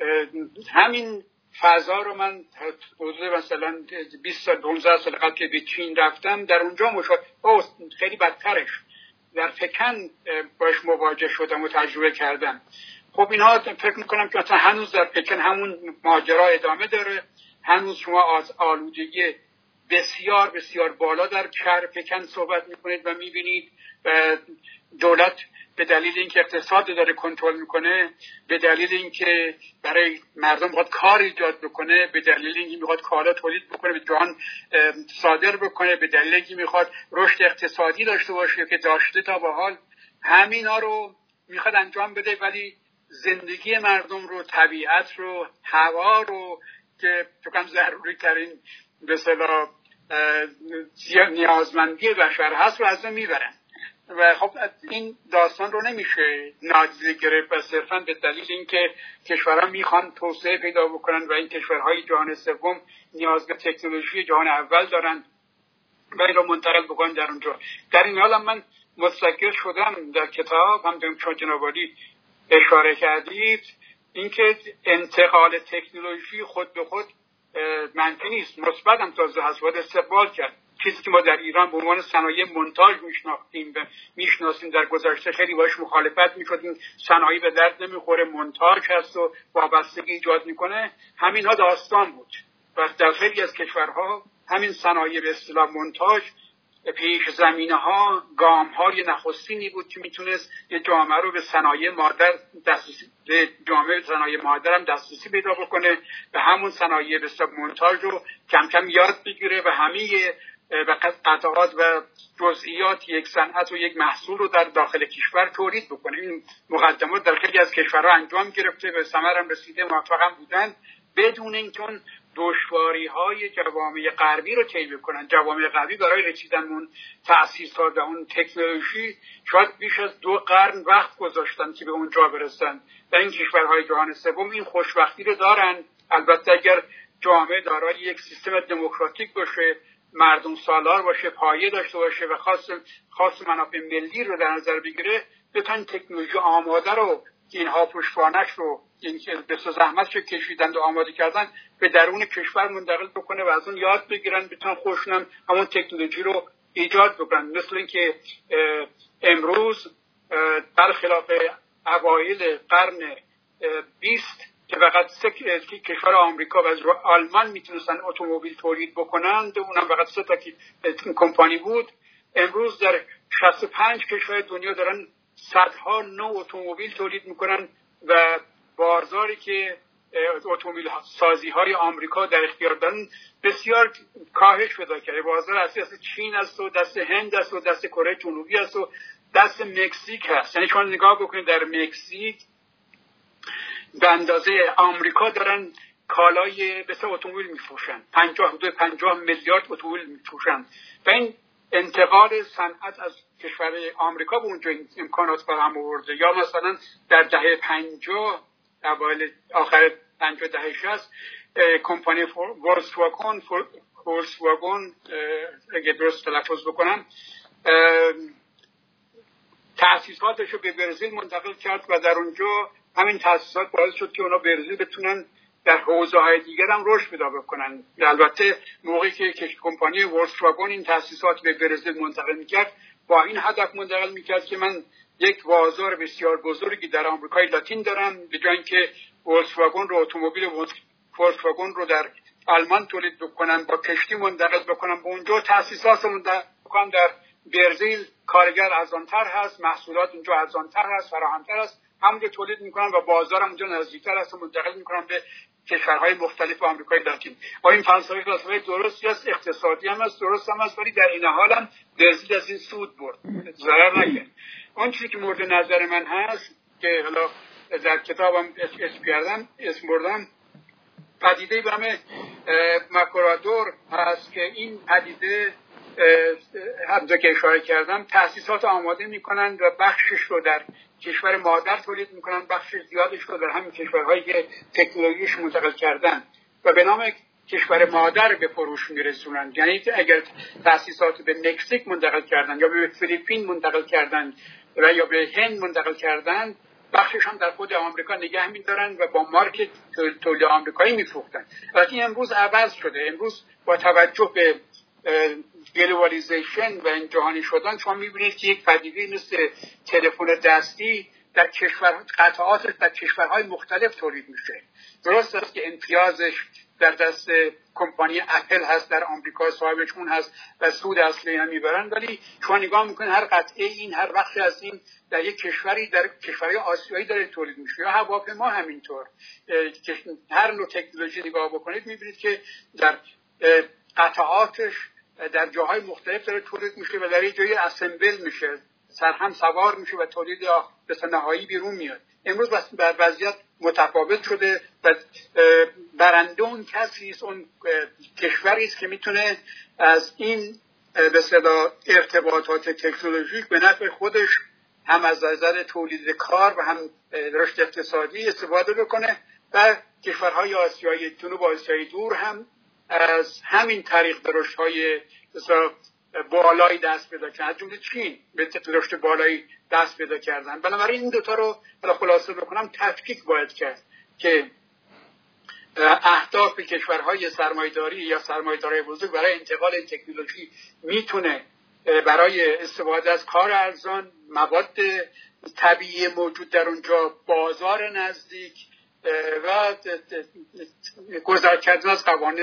همین فضا رو من حدود مثلا 20 سال 15 سال قبل که به چین رفتم در اونجا خیلی بدترش در پکن باش مواجه شدم و تجربه کردم. خب اینها فکر میکنم که مثلا هنوز در پکن همون ماجرا ادامه داره، هنوز شما از آلودگی بسیار بسیار بالا در شهر پکن صحبت میکنید و میبینید دولت به دلیل اینکه اقتصاد داره کنترل میکنه، به دلیل اینکه برای مردم میخواد کار ایجاد بکنه، به دلیل اینکه میخواد کالا تولید بکنه به جهان صادر بکنه، به دلیل اینکه میخواد رشد اقتصادی داشته باشه که داشته تا به حال، همینا رو میخواد انجام بده ولی زندگی مردم رو، طبیعت رو، هوا رو که چون ضروری ترین به اصطلاح نیازمندی بشر هست رو از اون میبرن. و خب این داستان رو نمیشه نادیده گرفت و صرفا به دلیل اینکه کشورها میخوان توسعه پیدا بکنن و این کشورهای جهان سوم نیاز به تکنولوژی جهان اول دارن و این رو منتقل بکنن در اونجا. در این حال من متذکر شدم در کتاب هم چون جناب عالی اشاره کردید اینکه انتقال تکنولوژی خود به خود منفی نیست، مثبت هم تازه هست، باید استقبال کرد. چیزی که ما در ایران به عنوان صنایع مونتاژ میشناسیم در گذشته خیلی باش مخالفت می‌کردیم، صنایع به درد نمیخوره، مونتاژ هست و وابستگی ایجاد میکنه، همینها داستان بود و در خیلی از کشورها همین صنایع به اصطلاح مونتاژ پیش زمینه‌ها، گام‌های نخستینی بود که میتونست یه جامعه رو به صنایع مادر جامعه صنایع مادر هم دسترسی پیدا بکنه و همون صنایع به اصطلاح مونتاژ رو کم کم یاد بگیره و همه و قطعات و جزئیات یک صنعت و یک محصول رو در داخل کشور تولید بکنه. این مقدمات در خیلی از کشورها انجام گرفته و ثمر هم رسیده، موفق هم بودن، بدون اینکه اون دشواری‌های جوامع غربی رو طی بکنن. جوامع غربی برای رسیدن اون تأسیسات و اون تکنولوژی شاید بیش از 2 قرن وقت گذاشتن که به اونجا برسن. و این کشورهای جهان سوم این خوشبختی رو دارن. البته اگر جامعه دارای یک سیستم دموکراتیک باشه، مردم سالار باشه، پایه داشته باشه و خاص منافع ملی رو در نظر بگیره، بتونن تکنولوژی آماده رو که اینها پشتوانش رو این که به زحمت رو کشیدند و آماده کردن به درون کشور منتقل بکنه و از اون یاد بگیرن، بتونن خودشون همون تکنولوژی رو ایجاد بکنن. مثل اینکه امروز برخلاف اوایل قرن 20 که فقط 3 کشور آمریکا و آلمان میتونستن اتومبیل تولید بکنند، اونم فقط 3 تا کمپانی بود، امروز در 65 کشور دنیا دارن صدها نوع اتومبیل تولید میکنن و بازاری که اتومبیل سازی های آمریکا در اختیار دارن بسیار کاهش پیدا کرده. بازار اصلی از چین است و دست هند است و دست کره جنوبی است و دست مکزیک هست. یعنی شما نگاه بکنید در مکزیک به اندازه آمریکا دارن کالای بسیار اتومبیل میفروشن، 50 میلیارد اتومبیل میفروشن و این انتقال صنعت از کشور آمریکا به اونجا امکانات فراهم آورده. یا مثلا در دهه 50 اوایل آخر 50 دهه 60 کمپانی فولکسواگن اگه درست تلفظ بکنم تأسیساتش رو به برزیل منتقل کرد و در اونجا همین تأسیسات باعث شد که اونا برزیل بتونن در حوزه‌های دیگر هم رشد پیدا بکنن. البته موقعی که کمپانی فولکسواگن این تأسیسات به برزیل منتقل می‌کرد با این هدف منتقل می‌کرد که من یک بازار بسیار بزرگی در آمریکای لاتین دارم، به جای اینکه فولکسواگن رو اتومبیل فولکسواگن رو در آلمان تولید بکنن با کشتی منتقل بکنن به اونجا، تأسیسات منتقل بکنن در برزیل، کارگر ارزان‌تر هست، محصولات اونجا ارزان‌تر هست، فراهم‌تر است، همونجا تولید میکنن و بازار اونجا نزدیکتر است و منتقل میکنن به کشورهای مختلف آمریکای لاتین. و این فلسفه درستی است، اقتصادی هم است، درست هم است، ولی در این حال هم برزیل از این سود برد، ضرر نکرد. اون چیزی که مورد نظر من هست که حالا در کتابم اسم بردم پدیده به نام ماکورادور هست که این پدیده همونجا که اشاره کردم تأسیسات آماده میکنن و بخشش رو در کشور مادر تولید میکنن، بخش زیادش رو در همین کشورهایی که تکنولوژیش منتقل کردن و به نام کشور مادر به فروش میرسونن. یعنی اگر تأسیسات به مکزیک منتقل کردن یا به فیلیپین منتقل کردن و یا به هند منتقل کردن، بخشش هم در خود آمریکا نگه میدارن و با مارک تولید آمریکایی میفروختن. ولی امروز عوض شده. امروز با توجه به گلوبالیزیشن و این جهانی شدن شما میبینید که یک پدیده مثل تلفن دستی در قطعاتش در کشورهای مختلف تولید میشه. درست است که امتیازش در دست کمپانی اپل هست، در آمریکا صاحبش اون هست و سود اصلی هم میبرن، ولی شما نگاه میکنید هر قطعه این، هر بخشی از این در یک کشوری، در کشورهای آسیایی داره تولید میشه. یا هواپیما همینطور، هر نوع تکنولوژی نگاه بکنید میبینید که در قطعاتش در جاهای مختلف داره تولید میشه و در یه جایی اسمبل میشه، سرهم سوار میشه و تولید به نهایی بیرون میاد. امروز بر وضعیت متفاوت شده و برنده اون کسی است، اون کشوری است که میتونه از این به اصطلاح ارتباطات تکنولوژیک به نفع خودش هم از نظر تولید کار و هم رشد اقتصادی استفاده بکنه و کشورهای آسیایی جنوب آسیایی دور هم از همین طریق به رشدهای بالایی دست پیدا کردن، از جمله چین به رشد بالایی دست پیدا کردن. بنابراین این دوتا رو خلاصه بکنم تفکیک باید کرد که اهداف کشورهای سرمایه‌داری یا سرمایه‌داری بزرگ برای انتقال تکنولوژی میتونه برای استفاده از کار ارزان، مواد طبیعی موجود در اونجا، بازار نزدیک و گذر کردن از قوانین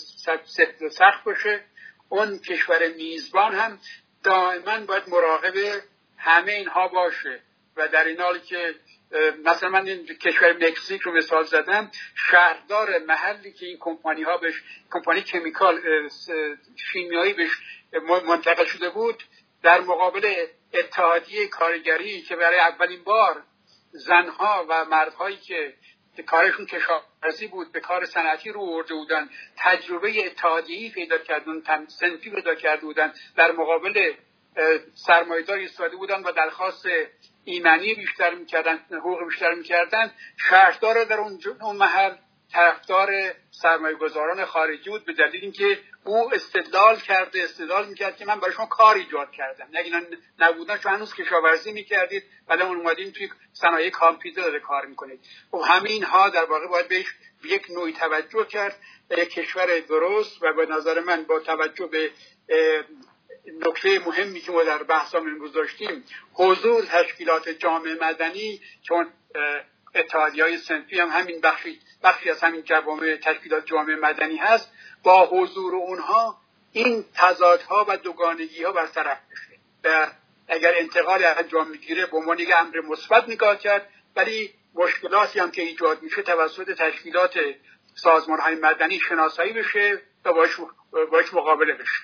سخت باشه. اون کشور میزبان هم دائما باید مراقب همه اینها باشه و در این حالی که مثلا من این کشور مکزیک رو مثال زدم، شهردار محلی که این کمپانی کمیکال شیمیایی بهش منتقل شده بود، در مقابل اتحادیه کارگری که برای اولین بار زنها و مردهایی که کارشون کشاورزی بود به کار صنعتی رو آورده بودن، تجربه اتحادیه‌ای پیدا کردن، صنفی پیدا کرده بودن، در مقابل سرمایه‌دار ایستاده بودن و درخواست ایمنی بیشتر می‌کردن، حقوق بیشتر می‌کردن. شهردار در اون محل طرفدار سرمایه‌گذاران خارجی بود، به دلیل اینکه او استدلال می‌کرد که من برای شما کار ایجاد کردم، اگه نبودن شما هنوز کشاورزی می‌کردید ولی اومدین توی صنایع کامپیوتر کار می‌کنید. و همه اینها در واقع باید بهش یک نوعی توجه کرد. یک کشور درست و به نظر من با توجه به نکته مهمی که ما در بحثام امروز داشتیم، حضور تشکیلات جامعه مدنی، چون اتحادیه‌های صنفی هم همین بخشی از همین جوامع تشکیلات جامعه مدنی هست، با حضور اونها این تضادها و دوگانگی‌ها برطرف بشه و اگر انتقال انجام میگیره به عنوان یک امر مثبت نگاه کرد، ولی مشکلاتی هم که ایجاد میشه توسط تشکیلات سازمان‌های مدنی شناسایی بشه و باش مقابله بشه.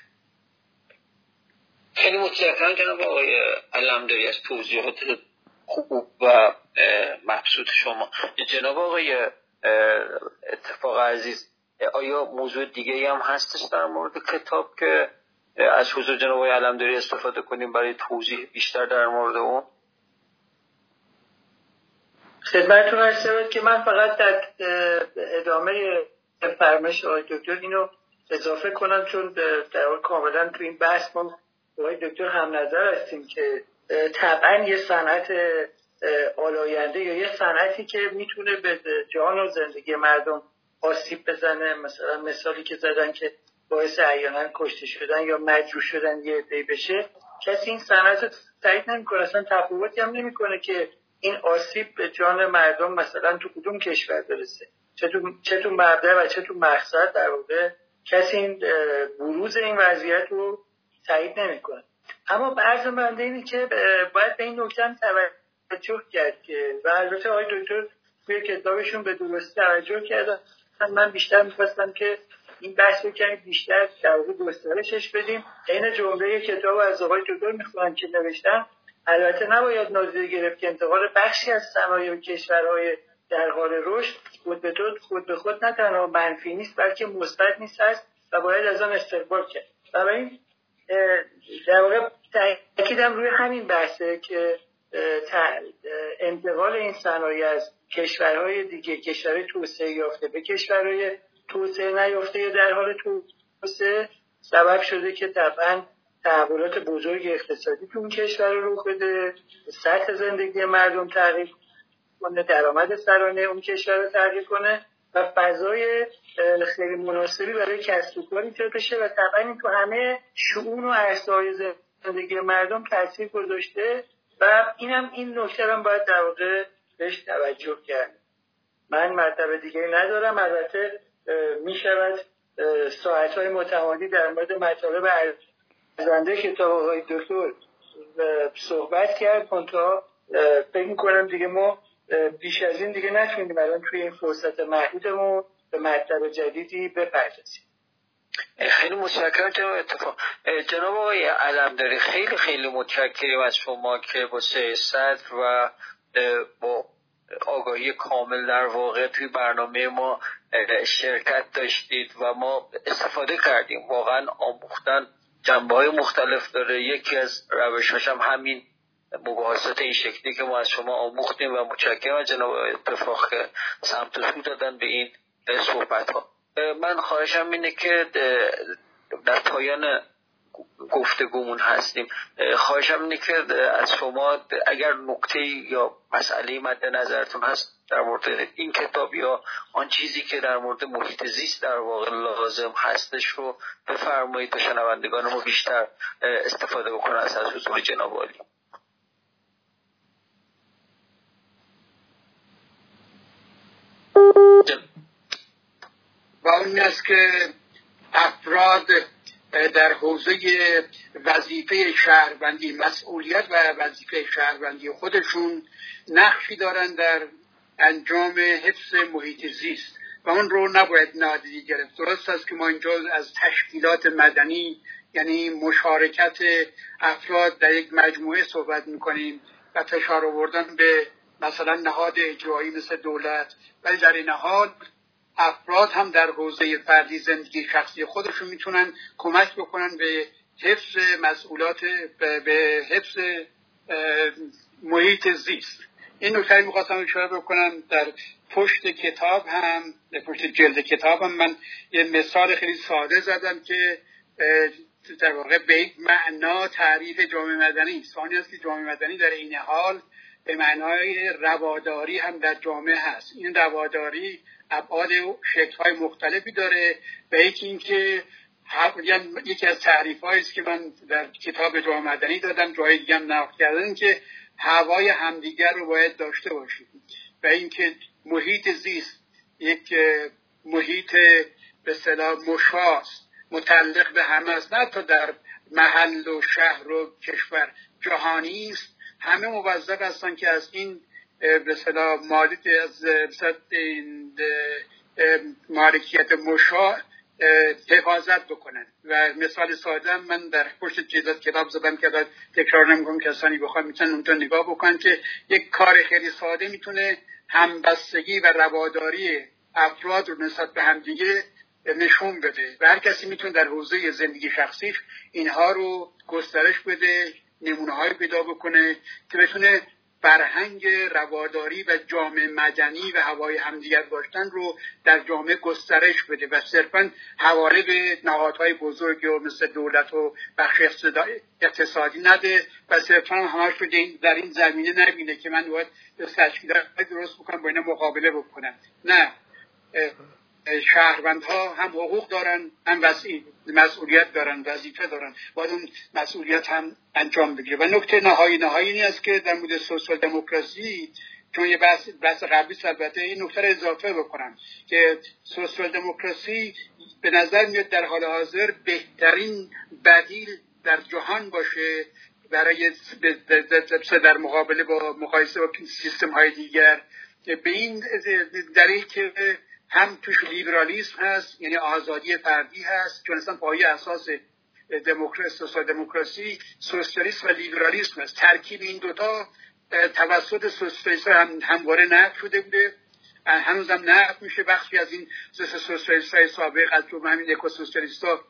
خیلی متشکرم جناب آقای علمداری از توضیحات خوب و مبسوط شما. جناب آقای اتفاق عزیز، آیا موضوع دیگه‌ای هم هستش در مورد کتاب که از حضور جناب آقای علمداری استفاده کنیم برای توضیح بیشتر در مورد اون؟ خدمتتون عرض شود که من فقط در ادامه فرمایش آقای دکتر اینو اضافه کنم، چون در واقع کاملا تو این بحث ما آقای دکتر هم نظر هستیم که طبعا یه صنعت آلاینده یا یه صنعتی که میتونه به جان و زندگی مردم آسیب بزنه، مثلا مثالی که زدن که باعث احیانا کشته شدن یا مجروح شدن یه عده‌ای بشه، کسی این صنعت رو تایید نمی‌کنه، اصلا تفاوتی هم نمی‌کنه که این آسیب به جان مردم مثلا تو کدوم کشور برسه، چه تو مبدأ و چه تو مقصد. در واقع کسی این بروز این وضعیت رو تایید نمی‌کنه. اما عرض بنده اینه که باید به این نکته هم توجه کرد که و البته آقای دکتر توی کتابشون به درستی توجه کردن. من بیشتر می‌خواستم که این بحث رو کمی بیشتر در واقع گسترشش بدیم. این جمله کتاب از آقای دکتر می‌خونم که نوشتن، البته نباید نادیده گرفت که انتقال بخشی از صنایع و کشورهای در حال رشد خود به خود نه تنها منفی نیست بلکه مثبت نیست است و باید از آن استقبال کرد. بنابراین در واقع تأکیدم روی همین بحثه که انتقال این صنایع از کشورهای دیگه، کشورهای توسعه یافته به کشورهای توسعه نیافته در حال توسعه، سبب شده که طبعا تحولات بزرگ اقتصادی تو اون کشور رو رخ بده، سطح زندگی مردم تغییر کنه، درآمد سرانه اون کشور رو تغییر کنه و فضای خیلی مناسبی برای کسب و کار ایجاد بشه و طبعا این تو همه شؤون و عرصه‌های زندگی مردم تاثیر گذاشته و این نکته هم باید در واقع بهش توجه کرد. من مطلب دیگه ندارم. البته میشود ساعت‌های متمادی در مورد مطالب ارزنده کتاب آقای دکتر صحبت کرد، منتها فکر می‌کنم دیگه ما بیش از این دیگه نتونیم الان توی این فرصت محدودمون به مطلب جدیدی بپردازیم. خیلی متشکرم جناب آقای علمداری، خیلی خیلی متشکرم از شما که با صدر و با آگاهی کامل در واقع توی برنامه ما شرکت داشتید و ما استفاده کردیم. واقعا آموختن جنبه‌های مختلف داره. یکی از روش‌هاش هم همین مباحثات این شکلی که ما از شما آموختیم و متشکرم از جناب اتفاق که سمت و سو دادن به این صحبت‌ها. من خواهشم اینه که در پایان گفتگومون هستیم، خواهشم اینه که از شما اگر نکته یا مسئله مد نظرتون هست در مورد این کتاب یا آن چیزی که در مورد محیط زیست در واقع لازم هستش رو بفرمایید تا شنوندگان ما بیشتر استفاده بکنن از حضور جناب عالی. و اون است که افراد در حوزه وظیفه شهروندی، مسئولیت و وظیفه شهروندی خودشون نقشی دارن در انجام حفظ محیط زیست و اون رو نباید نادیده گرفت. درست است که ما اینجا از تشکیلات مدنی، یعنی مشارکت افراد در یک مجموعه صحبت میکنیم و فشار آوردن به مثلا نهاد اجرایی مثل دولت، ولی در این حال افراد هم در حوزه فردی زندگی شخصی خودشون میتونن کمک بکنن به حفظ مسئولات، به حفظ محیط زیست. این نکته میخواستم اشاره بکنم. در پشت کتاب هم، در پشت جلد کتاب هم من یه مثال خیلی ساده زدم که در واقع به یک معنا تعریف جامعه مدنی است. آن است که جامعه مدنی در این حال به معنای رواداری هم در جامعه هست. این رواداری ابعاد و شکل‌های مختلفی داره و یکی از تعریف‌هایی است که من در کتاب جامعه مدنی دادم، جای دیگه هم نقل کردم، که هوای همدیگر رو باید داشته باشیم و اینکه محیط زیست یک محیط به اصطلاح مشاست، متعلق به همه است، نه تا در محل و شهر و کشور، جهانی است. همه موظف هستن که از این به اصطلاح مالکیت مشاع حفاظت بکنن. و مثال ساده من در پشت کتاب زدم که تکرار نمی‌کنم، کسانی بخوان میتونن اونجا نگاه بکنن که یک کار خیلی ساده میتونه همبستگی و رواداری افراد رو نسبت به همدیگه نشون بده و هر کسی میتونه در حوزه زندگی شخصیش اینها رو گسترش بده، نمونه‌های پیدا بکنه که بتونه فرهنگ رواداری و جامعه مدنی و هوای همدیگر داشتن رو در جامعه گسترش بده و صرفاً حواله به نهادهای بزرگی و مثل دولت و بخش اقتصادی نده و صرفاً همش رو در این زمینه نبینه که من باید تشکیلات درست بکنم با اینا مقابله بکنم. نه، شهروندها هم حقوق دارن، هم مسئولیت دارن، وظیفه دارن، باید اون مسئولیت هم انجام بگیره. و نکته نهایی این است که در مورد سوسیال دموکراسی، چون یه بحث قبلی البته این نکته رو اضافه بکنم که سوسیال دموکراسی به نظر میاد در حال حاضر بهترین بدیل در جهان باشه برای در مقابله با مقایسه با سیستم های دیگر، به این دلیل که هم توش لیبرالیسم هست، یعنی آزادی فردی هست، چون اصلا پایه اساس سوسیال دموکراسی سوسیالیسم و لیبرالیسم هست. ترکیب این دوتا توسط سوسیالیسم همواره نقد شده بوده، هنوزم نقد میشه. بخشی از این سوسیالیست‌های سابق از جمله همین اکوسوسیالیست‌ها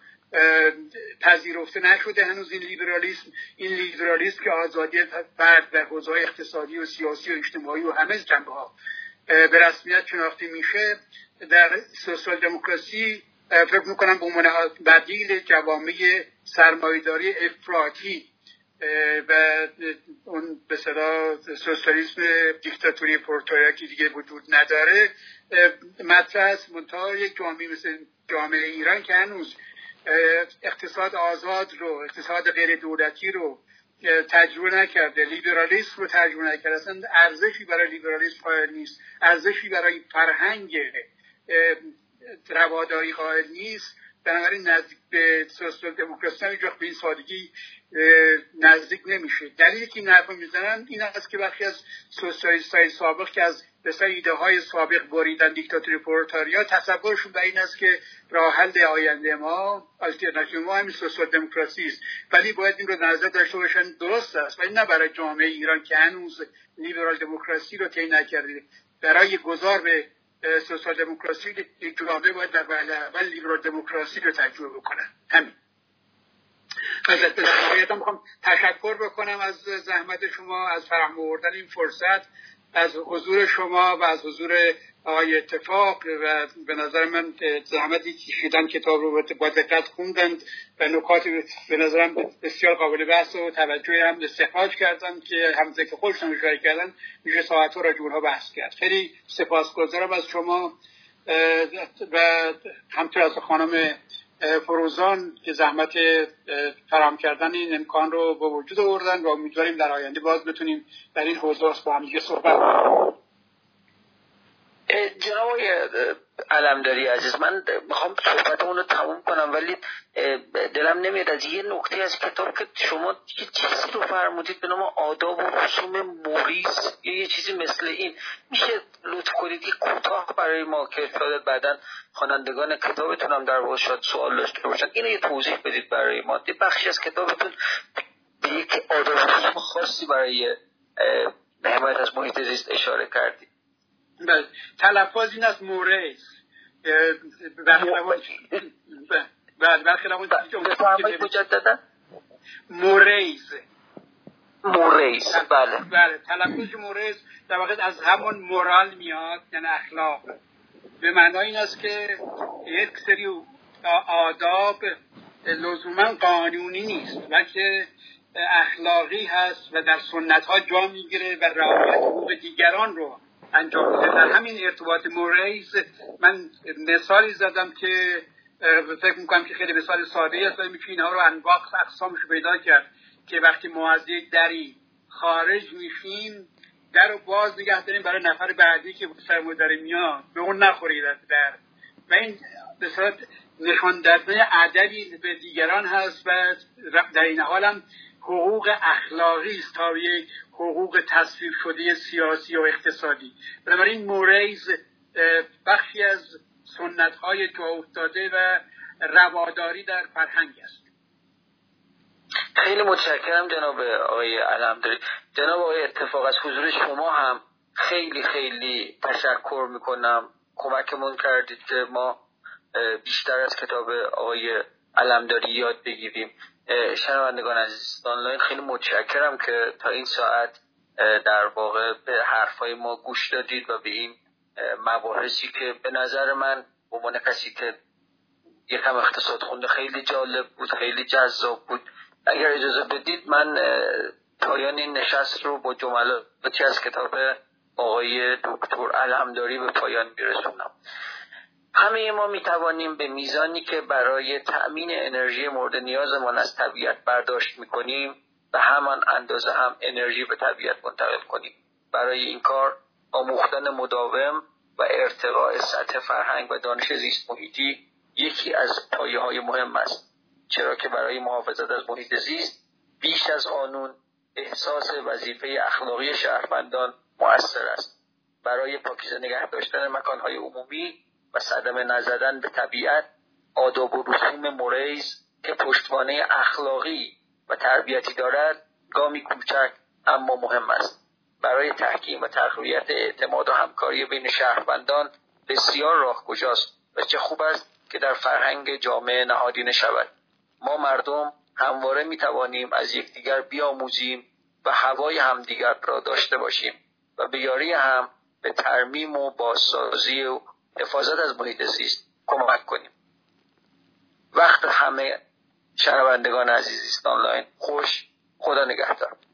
پذیرفته نشده هنوز این لیبرالیسم که آزادی فرد در حوزه‌های اقتصادی و سیاسی و اجتماعی و همه جنبه‌ها به رسمیت شناخته میشه. در سوسیال دموکراسی فکر میکنم به عنوان بدیل جوامع سرمایه‌داری افراطی و اون به اصطلاح سوسیالیسم دیکتاتوری پرولتاریا که دیگه وجود نداره مطرح است. منتها یک جامعه مثل جامعه ایران که هنوز اقتصاد آزاد رو، اقتصاد غیر دولتی رو تجربه نکرده، لیبرالیسم رو تجربه نکرده، اصلا ارزشی برای لیبرالیسم قائل نیست، ارزشی برای فرهنگ رواداری قائل نیست، بنابراین نزدیک به سوسیال دموکراسی هم به این سادگی نزدیک نمیشه. دلیلی که این حرف میزنن این است که برخی از سوسیالیست‌های سابق که از مثلا ایده های سابق بریدن دیکتاتوری پرولتاریا، تصورشون به این است که راه حل آینده ما، آلترناتیو ما همین سوسیال دموکراسی است. ولی باید این رو نظر داشته باشن درست است، ولی نه برای جامعه ایران که هنوز لیبرال دموکراسی رو طی نکرده. برای گذار به سوسیال دموکراسی یک جامعه باید در اول لیبرال دموکراسی رو تجربه بکنه. همین. از اتفاقیت میخوام تشکر بکنم از زحمت شما، از فراهم آوردن این فرصت، از حضور شما و از حضور آقای اتفاق. و به نظر من زحمتی کشیدن، کتاب رو با دقت خوندن و نکات به نظرم بسیار قابل بحث و توجه هم استخراج کردن که هم ذکر خودشون اشاره کردن، میشه ساعت‌ها راجع به اونها بحث کرد. خیلی سپاسگزارم از شما و همینطور از خانم فروزان که زحمت فراهم کردن این امکان رو به وجود آوردن و امیدواریم در آینده باز بتونیم در این حوزه با هم دیگه صحبت کنیم. جناب علمداری عزیز، من میخوام صحبتمون رو تموم کنم ولی دلم نمیاد از یه نکته از کتاب که شما یه چیزی رو فرمودید به نام آداب و رسوم موریث، یه چیزی مثل این، میشه لطف کنید یه کوتاه برای ما که شاید بعداً خوانندگان کتابتون هم در واقع شاید سوال داشته باشن اینو یه توضیح بدید برای ما. یه بخشی از کتابتون به یک آداب و رسوم خاصی برای حمایت از محیط زیست اشاره کردید. بله، تلفظ این است موریث. بفرمایید مجددا. موریث. بله. تلفظ موریث در واقع از همون مورال میاد، یعنی اخلاق. به معنای این است که یک سری آداب لزوما قانونی نیست بلکه اخلاقی هست و در سنت ها جا میگیره و رعایت حقوق دیگران رو انجام میده. در همین ارتباط موریث من مثالی زدم که فکر میکنم که خیلی مثال ساده است، میشه اینها رو انواع اقسامش پیدا کرد که وقتی ما از یک دری خارج میشیم در رو باز نگه داریم برای نفر بعدی که سرمون در میاد به اون نخورید از در، و این به صورت نشان دادن ادبی به دیگران هست و در این حال هم حقوق اخلاقی است تا یک حقوق تصویب شده سیاسی و اقتصادی. بنابراین موریث بخشی از سنت‌های جا افتاده و رواداری در فرهنگ است. خیلی متشکرم جناب آقای علمداری. جناب آقای اتفاق از حضور شما هم خیلی خیلی تشکر میکنم، کمکمون کردید که ما بیشتر از کتاب آقای علمداری یاد بگیریم. شنوندگان عزیز آنلاین خیلی متشکرم که تا این ساعت در واقع به حرفای ما گوش دادید و به این مباحثی که به نظر من به عنوان کسی که یکم اقتصاد خونده خیلی جالب بود، خیلی جذاب بود. اگر اجازه بدید من پایان این نشست رو با جملاتی از کتاب آقای دکتر علمداری به پایان میرسونم. همه ما میتوانیم به میزانی که برای تأمین انرژی مورد نیازمان از طبیعت برداشت میکنیم به همان اندازه هم انرژی به طبیعت منتقل کنیم. برای این کار آموختن مداوم و ارتقاء سطح فرهنگ و دانش زیست محیطی یکی از پایه‌های مهم است، چرا که برای محافظت از محیط زیست بیش از آنون احساس وظیفه اخلاقی شهروندان مؤثر است. برای پاکیزه نگه داشتن مکان‌های عمومی و صدمه نزدن به طبیعت، آداب و رسوم موریث که پشتوانه اخلاقی و تربیتی دارد گامی کوچک اما مهم است. برای تحکیم و تقویت اعتماد و همکاری بین شهروندان بسیار راهگشاست و چه خوب است که در فرهنگ جامعه نهادینه شود. ما مردم همواره میتوانیم از یکدیگر بیاموزیم و هوای همدیگر را داشته باشیم و به یاری هم به ترمیم و بازسازی و حفاظت از محیط زیست کمک کنیم. وقت همه شنوندگان عزیز زیست آنلاین خوش. خدا نگهدار.